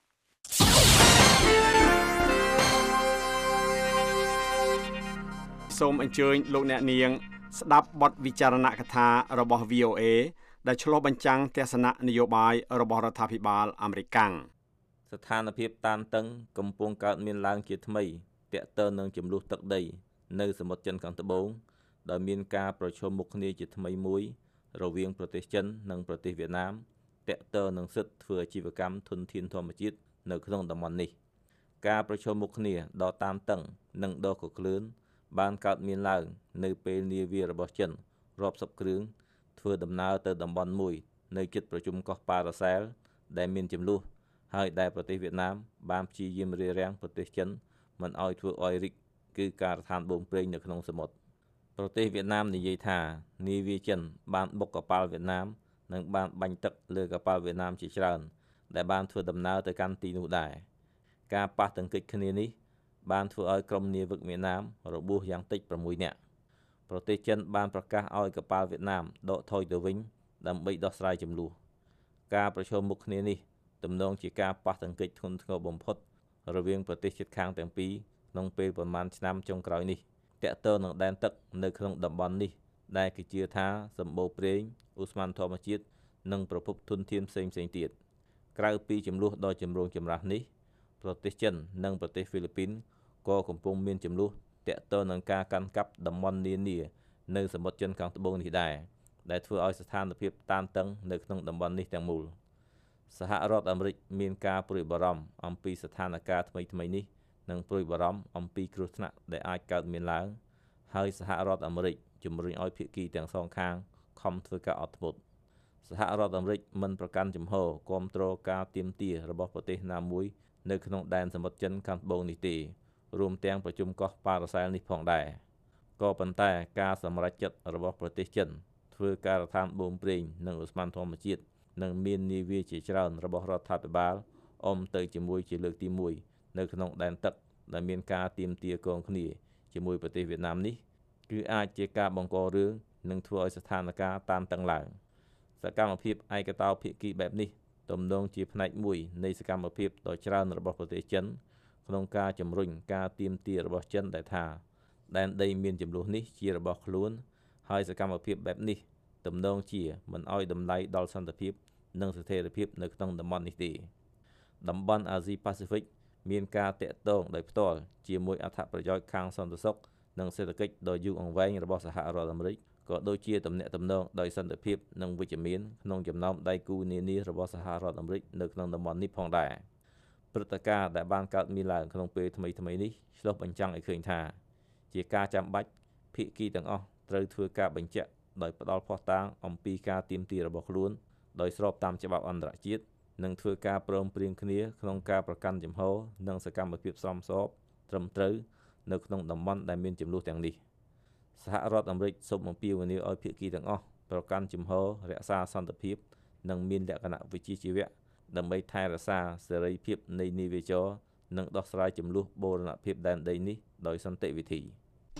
សូមអញ្ជើញលោកអ្នកនាងស្ដាប់បទវិចារណកថារបស់ VOA ដែលឆ្លុះបញ្ចាំងទស្សនៈនយោបាយរបស់រដ្ឋាភិបាលអាមេរិកស្ថានភាពតានតឹងកំពុងកើតមានឡើងជាថ្មីទាក់ទងនឹងចំនួនទឹកដីនៅសមុទ្រចិនខាងត្បូងដោយមានការប្រឈមមុខគ្នាជាថ្មីមួយរវាងប្រទេសចិននិងប្រទេសវៀតណាមទាក់ទងនឹងសិទ្ធិធ្វើអាជីវកម្មធនធានធម្មជាតិនៅក្នុងតំបន់នេះការប្រឈមមុខគ្នាដ៏តានតឹងនិងដ៏កក្លឿនបានកើតមានឡើងនៅពេលនាវារបស់ចិនរាប់សិបគ្រឿងធ្វើដំណើរទៅតំបន់មួយនៅជិតប្រជុំកោះប៉ារ៉ាសែលដែលមានចំនួនហើយដែលប្រទេសវៀតណាមបានព្យាយាមរារាំងប្រទេសចិនមិនឲ្យធ្វើអយរិកគឺការដ្ឋានបូមព្រេងនៅក្នុងសមុទ្រប្រទេសវៀតណាមនិយាយថានាវាចិនបានបុកកប៉ាល់វៀតណាមនិងបានបាញ់ទឹកលើកប៉ាល់វៀតណាមជាច្រើនដែលបានធ្វើដំណើរទៅកាន់ទីនោះដែរការប៉ះទង្គិចគ្នានេះបានធ្វើឲ្យក្រុមនាវិកវៀតណាមរបួសយ៉ាងតិច6នាក់ប្រទេសចិនបានប្រកាសឲ្យកប៉ាល់វៀតណាមដកថយទៅវិញដើម្បីដោះស្រាយជម្លោះការប្រឈមមុខគ្នានេះទំនងជាការប៉ះទង្គិចធ្ងន់ធ្ងរបំផុតរវាងប្រទេសជិតខាងទាំងពីរក្នុងពេលប្រមាណឆ្នាំចុងក្រោយនេះទាក់ទងនឹងដែនទឹកនៅក្នុងតំបន់នេះដែលគេជឿថាសម្បូរប្រេងឧស្ម័នធម្មជាតិនិងប្រភពធនធានផ្សេងៗទៀតក្រៅពីជម្លោះដ៏ចម្រូងចម្រាសនេះប្រទេសចិននិងប្រទេសហ្វីលីពីនក៏កំពុងមានជម្លោះទាក់ទងនឹងការកាន់កាប់តំបន់នានានៅសមុទ្រចិនខាងត្បូងនេះដែរដែលធ្វើឲ្យស្ថានភាពតានតឹងនៅក្នុងតំបន់នេះទាំងមូលសហរដ្ឋអាមេរិកមានការព្រួយបារម្ភអំពីស្ថានភាពថ្មីៗនេះនិងព្រួយបារម្ភអំពីគ្រោះថ្នាក់ដែលអាចកើតមានឡើងហើយសហរដ្ឋអាមេរិកជំរុញឲ្យភាគីទាំងសងខាងខំធ្វើការអត់ធ្មត់សហរដ្ឋអាមេរិកមិនប្រកាន់ជំហរគាំទ្រការទាមទាររបស់ប្រទេសណាមួយនៅក្នុងដែនសមុទ្រចិនខាងត្បូងនេះទេរួមទាំងប្រជុំកោះប៉ារ៉ាសែលនេះផងដែរក៏ប៉ុន្តែការសម្រេចចិត្តរបស់ប្រទេសចិនធ្វើការដ្ឋានបូមប្រេងនិងឧស្ម័នធម្មជាតិនិងមាននាវាជាច្រើនរបស់រដ្ឋាភិបាលទៅជាមួយជាលើកទី1នៅក្នុងដែនទឹកដែលមានការទាមទារកងគ្នាជាមួយប្រទេសវៀតណាមនេះគឺអាចជាការបង្ករឿងនិងធ្វើឲ្យស្ថានភាពតានតឹងឡើងសកម្មភាពឯកតោភាគីបែបនេះទំនងជាផ្នែកមួយនៃសកម្មភាពដ៏ច្រើនរបស់ប្រទេសចិនក្នុងការជំរុញការទាមទាររបស់ចិនដែលថាដែនដីមានចំនួននេះជារបស់ខ្លួនហើយសកម្មភាពបែបនេះទំនងជាមិនឲ្យតម្លៃដល់សន្តិភាពនិងស្ថិរភាពនៅក្នុងតំបន់នេះទេតំបន់អាស៊ីប៉ាស៊ីហ្វិកមានការតាក់ទងដោយផ្ទាល់ជាមួយអត្ថប្រយោជន៍ខាងសន្តិសុខនិងសេដ្ឋកិច្ចដ៏យូរអង្វែងរបស់សហរដ្ឋអាមេរិកក៏ដូចជាទំនាក់ទំនងដោយសន្តិភាពនិងវិជ្ជមានក្នុងចំណោមដៃគូនានារបស់សហរដ្ឋអាមេរិកនៅក្នុងតំបន់នេះផងដែរព្រឹត្តិការណ៍ដែលបានកើតមានឡើងក្នុងពេលថ្មីៗនេះឆ្លុះបញ្ចាំងឲ្យឃើញថាជាការចាំបាច់ភាគីទាំងអស់ត្រូវធ្វើការបញ្ជាក់ដោយផ្ដល់ភស្តុតាងអំពីការទាមទាររបស់ខ្លួនដោយស្របតាមច្បាប់អន្តរជាតិនិងធ្វើការព្រមព្រៀងគ្នាក្នុងការប្រកាន់ជំហរនិងសកម្មភាពសមស្របត្រឹមត្រូវនៅក្នុងតំបន់ដែលមានចំនួនទាំងនេះសហរដ្ឋអាមេរិកសូមអំពាវនាវឲ្យភាគីទាំងអស់ប្រកាន់ជំហររក្សាសន្តិភាពនិងមានលក្ខណៈវិជ្ជាជីវៈដើម្បីថែរក្សាសេរីភាពនៃនាវាចរនិងដោះស្រាយចំនួនបូរណភាពដែនដីនេះដោយសន្តិវិធី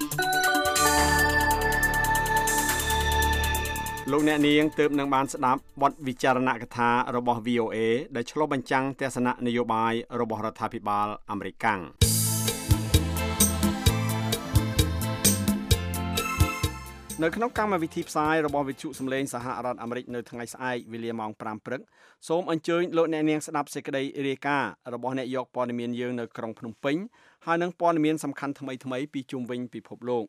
លោកអ្នកនាងទើបនឹងបានស្ដាប់បទវិចារណកថារបស់ VOA ដែលឆ្លុះបញ្ចាំងទស្សនៈនយោបាយរបស់រដ្ឋាភិបាលអាមេរិកនៅក្នុងកម្មវិធីផ្សាយរបស់វិទ្យុសំឡេងសហរដ្ឋអាមេរិកនៅថ្ងៃស្អែកវេលាម៉ោង 5 ព្រឹកសូមអញ្ជើញលោកអ្នកនាងស្ដាប់សេចក្តីរាយការណ៍របស់អ្នកយកព័ត៌មានយើងនៅក្រុងភ្នំពេញហើយនឹងព័ត៌មានសំខាន់ថ្មីៗពីជុំវិញពិភពលោក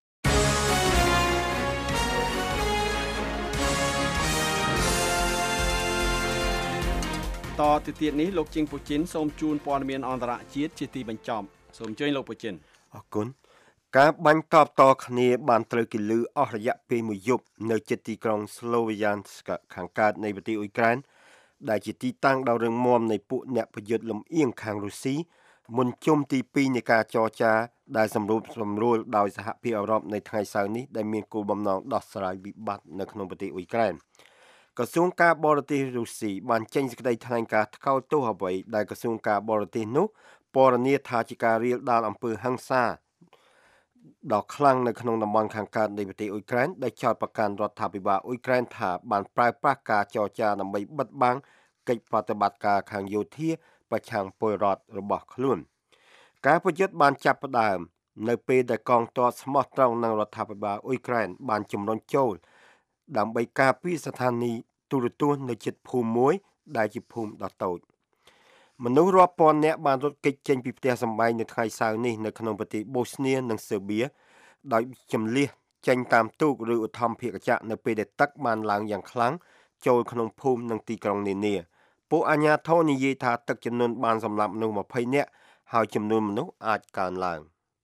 តទៅទៀតនេះលោកជិងពូជីនសូមជូនព័ត៌មានអន្តរជាតិជាទីបញ្ចប់សូមអញ្ជើញលោកពូជីនអរគុណការបាញ់តបតគ្នាបានត្រូវគេលើអស់រយៈពេលមួយយប់នៅជិតទីក្រុង Sloviansk ខាងកើតនៃប្រទេសអ៊ុយក្រែនដែលជាទីតាំងដ៏រឹងមាំនៃពួកអ្នកប្រយុទ្ធលំអៀងខាងរុស្ស៊ីមុនជុំទី2នៃការចរចាដែលសម្រួលដោយសហភាពអឺរ៉ុបនៅថ្ងៃសៅរ៍នេះដែលមានគោលបំណងដោះស្រាយវិបត្តិនៅក្នុងប្រទេសអ៊ុយក្រែនក្រសួងការបរទេសរុស្ស៊ីបានចេញសេចក្តីថ្លែងការណ៍ថ្កោលទោសអ្វីដែលក្រសួងការបរទេសនោះពណ៌នាថាជាការរាលដាលអំពើហិង្សាដ៏ខ្លាំងនៅក្នុងតំបន់ខាងកើតនៃប្រទេសអ៊ុយក្រែនដែលចោទប្រកាន់រដ្ឋាភិបាលអ៊ុយក្រែនថាបានប្រើប្រាស់ការចរចាដើម្បីបិទបាំងកិច្ចប្រតិបត្តិការខាងយោធាប្រឆាំងពលរដ្ឋរបស់ខ្លួនការប្រយុទ្ធបានចាប់ផ្ដើមនៅពេលដែលកងទ័ពស្មោះត្រង់នឹងរដ្ឋាភិបាលអ៊ុយក្រែនបានជំរុញចូលដើម្បីការពារស្ថានីយ៍ទូរទស្សន៍នៅជិតភូមិមួយដែលជាភូមិដ៏តូចមនុស្សរាប់ពាន់នាក់បានរត់គេចចេញពីផ្ទះសម្បែងនៅថ្ងៃសៅរ៍នេះនៅក្នុងប្រទេសបូស្នីនិងស៊ើបៀដោយជម្លៀសចេញតាមទូកឬឧទ្ធម្ភាគចក្រនៅពេលដែលទឹកបានឡើងយ៉ាងខ្លាំងចូលក្នុងភូមិនិងទីក្រុងនានាពួកអាជ្ញាធរនិយាយថាទឹកជំនន់បានសម្លាប់មនុស្ស20នាក់ហើយចំនួនមនុស្សអាចកើនឡើង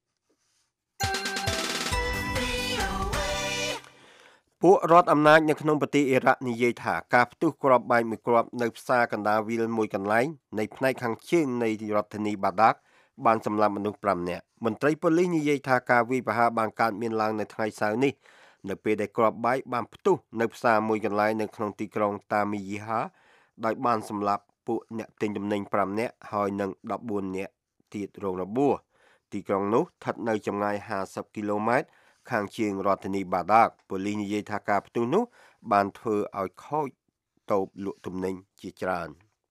ពួករដ្ឋអំណាចនៅក្នុងប្រទេសអ៊ីរ៉ាក់និយាយថាការផ្ទុះគ្រាប់បែកមួយគ្រាប់នៅផ្សារកណ្ដាលវាលមួយកន្លែងនៃផ្នែកខាងជើងនៃរដ្ឋធានីបាដាកបានសម្លាប់មនុស្ស5នាក់មន្ត្រីប៉ូលីសនិយាយថាការវាយប្រហារបានកើតមានឡើងនៅថ្ងៃសៅរ៍នេះនៅពេលដែលគ្រាប់បែកបានផ្ទុះនៅផ្សារមួយកន្លែងនៅក្នុងទីក្រុងតាមីយីហាដោយបានសម្លាប់ពួកអ្នកទិញទំនិញ5នាក់ហើយនិង14នាក់ទៀតរងរបួសទីក្រុងនោះស្ថិតនៅចម្ងាយ50គីឡូម៉ែត្រខាងជើងរដ្ឋធានីបាដាកប៉ូលីសនិយាយថាការផ្ទុះនោះបានធ្វើឲ្យខូចតូបលក់ទំនិញជាច្រើន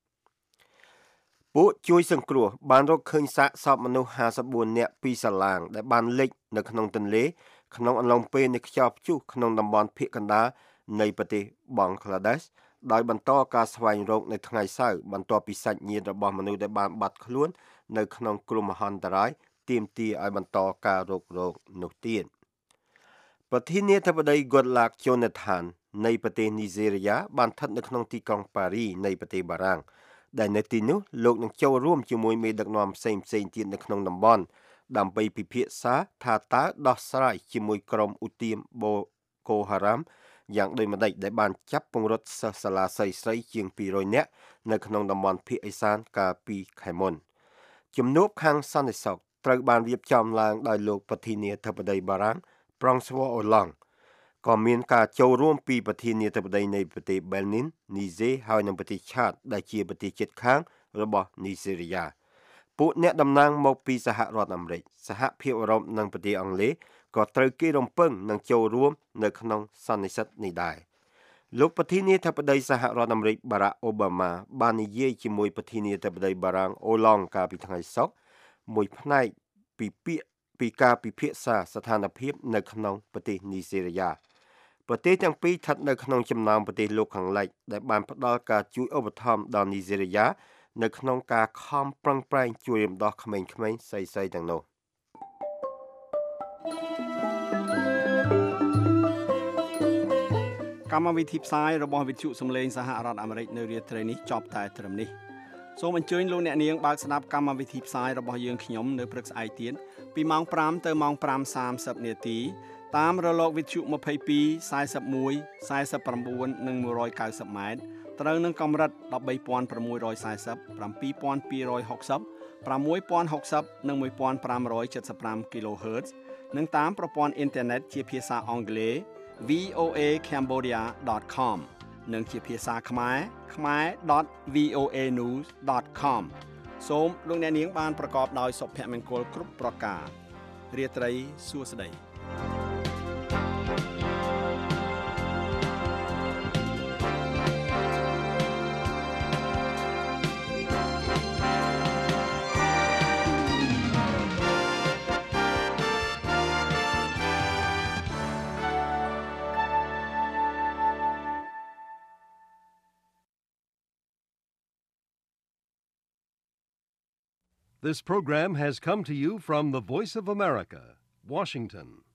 ពួកជួយសង្គ្រោះបានរកឃើញសាកសពមនុស្ស54នាក់ពីសាឡាងដែលបានលិចនៅក្នុងទន្លេក្នុងអំឡុងពេលនៃខ្យល់ព្យុះក្នុងតំបន់ភាគកណ្ដាលនៃប្រទេសបង់ក្លាដេសដោយបន្តការស្វែងរកនៅថ្ងៃសៅរ៍បន្ទាប់ពីសាច់ញាតិរបស់មនុស្សដែលបានបាត់ខ្លួននៅក្នុងគ្រោះមហន្តរាយទាមទារឲ្យបន្តការរករកនោះទៀតប្រធានាធិបតី Goodluck Jonathan នៃប្រទេសនីហ្សេរីយ៉ាបានស្ថិតនៅក្នុងទីក្រុងប៉ារីនៃប្រទេសបារាំងដែលនៅទីនោះលោកនឹងចូលរួមជាមួយមេដឹកនាំផ្សេងទៀតនៅក្នុងតំបន់ដើម្បីពិភាក្សាថាតើដោះស្រាយជាមួយក្រុមឧទាមបូកូហារ៉ាមយ៉ាងដូចម្តេចដែលបានចាប់ពង្រត់សិស្សសាលាស្រីជាង200នាក់នៅក្នុងតំបន់ភាគឦសានកាលពីខែមុនជំនួបខាងសន្តិសុខត្រូវបានរៀបចំឡើងដោយលោកប្រធានាធិបតីបារាំងFrançois Hollande ក៏មានការចូលរួមពីប្រធានាធិបតីនៃប្រទេសបែលនីននីហ្សេហើយនិងប្រទេសឆាតដែលជាប្រទេសជិតខាងរបស់នីហ្សេរីយ៉ាពួកអ្នកតំណាងមកពីសហរដ្ឋអាមេរិកសហភាពអឺរ៉ុបនិងប្រទេសអង់គ្លេសក៏ត្រូវគេរំពឹងនឹងចូលរួមនៅក្នុងសន្និសីទនេះដែរលោកប្រធានាធិបតីសហរដ្ឋអាមេរិក Barack Obama បាននិយាយជាមួយប្រធានាធិបតីបារាំង Hollande កាលពីថ្ងៃសុក្រមួយផ្នែកពីការពិភាក្សាស្ថានភាពនៅក្នុងប្រទេសនីហ្សេរីយ៉ាប្រទេសទាំងពីរស្ថិតនៅក្នុងចំណោមប្រទេសលោកខាងលិចដែលបានផ្ដល់ការជួយឧបត្ថម្ភដល់នីហ្សេរីយ៉ានៅក្នុងការខំប្រឹងប្រែងជួយរំដោះក្មេងៗស្រីៗទាំងនោះកម្មវិធីផ្សាយរបស់វិទ្យុសំឡេងសហរដ្ឋអាមេរិកនៅរាត្រីនេះចប់តែត្រឹមនេះសូមអញ្ជើញលោកអ្នកនាងបើកស្ដាប់កម្មវិធីផ្សាយរបស់យើងខ្ញុំនៅព្រឹកស្អែកទៀតពីម៉ោង5ទៅម៉ោង 5:30 នាទីតាមរលកវិទ្យុ22 41 49និង190ម៉ែត្រត្រូវនឹងកម្រិត 13640 7260 6060និង1575 kHz និងតាមប្រព័ន្ធអ៊ីនធឺណិតជាភាសាអង់គ្លេស voacambodia.com និងជាភាសាខ្មែរ khmer.voanews.com សូមលោកអ្នកនាងបានប្រកបដោយសុភមង្គលគ្រប់ប្រការរាត្រីសួស្តី This program has come to you from the Voice of America, Washington.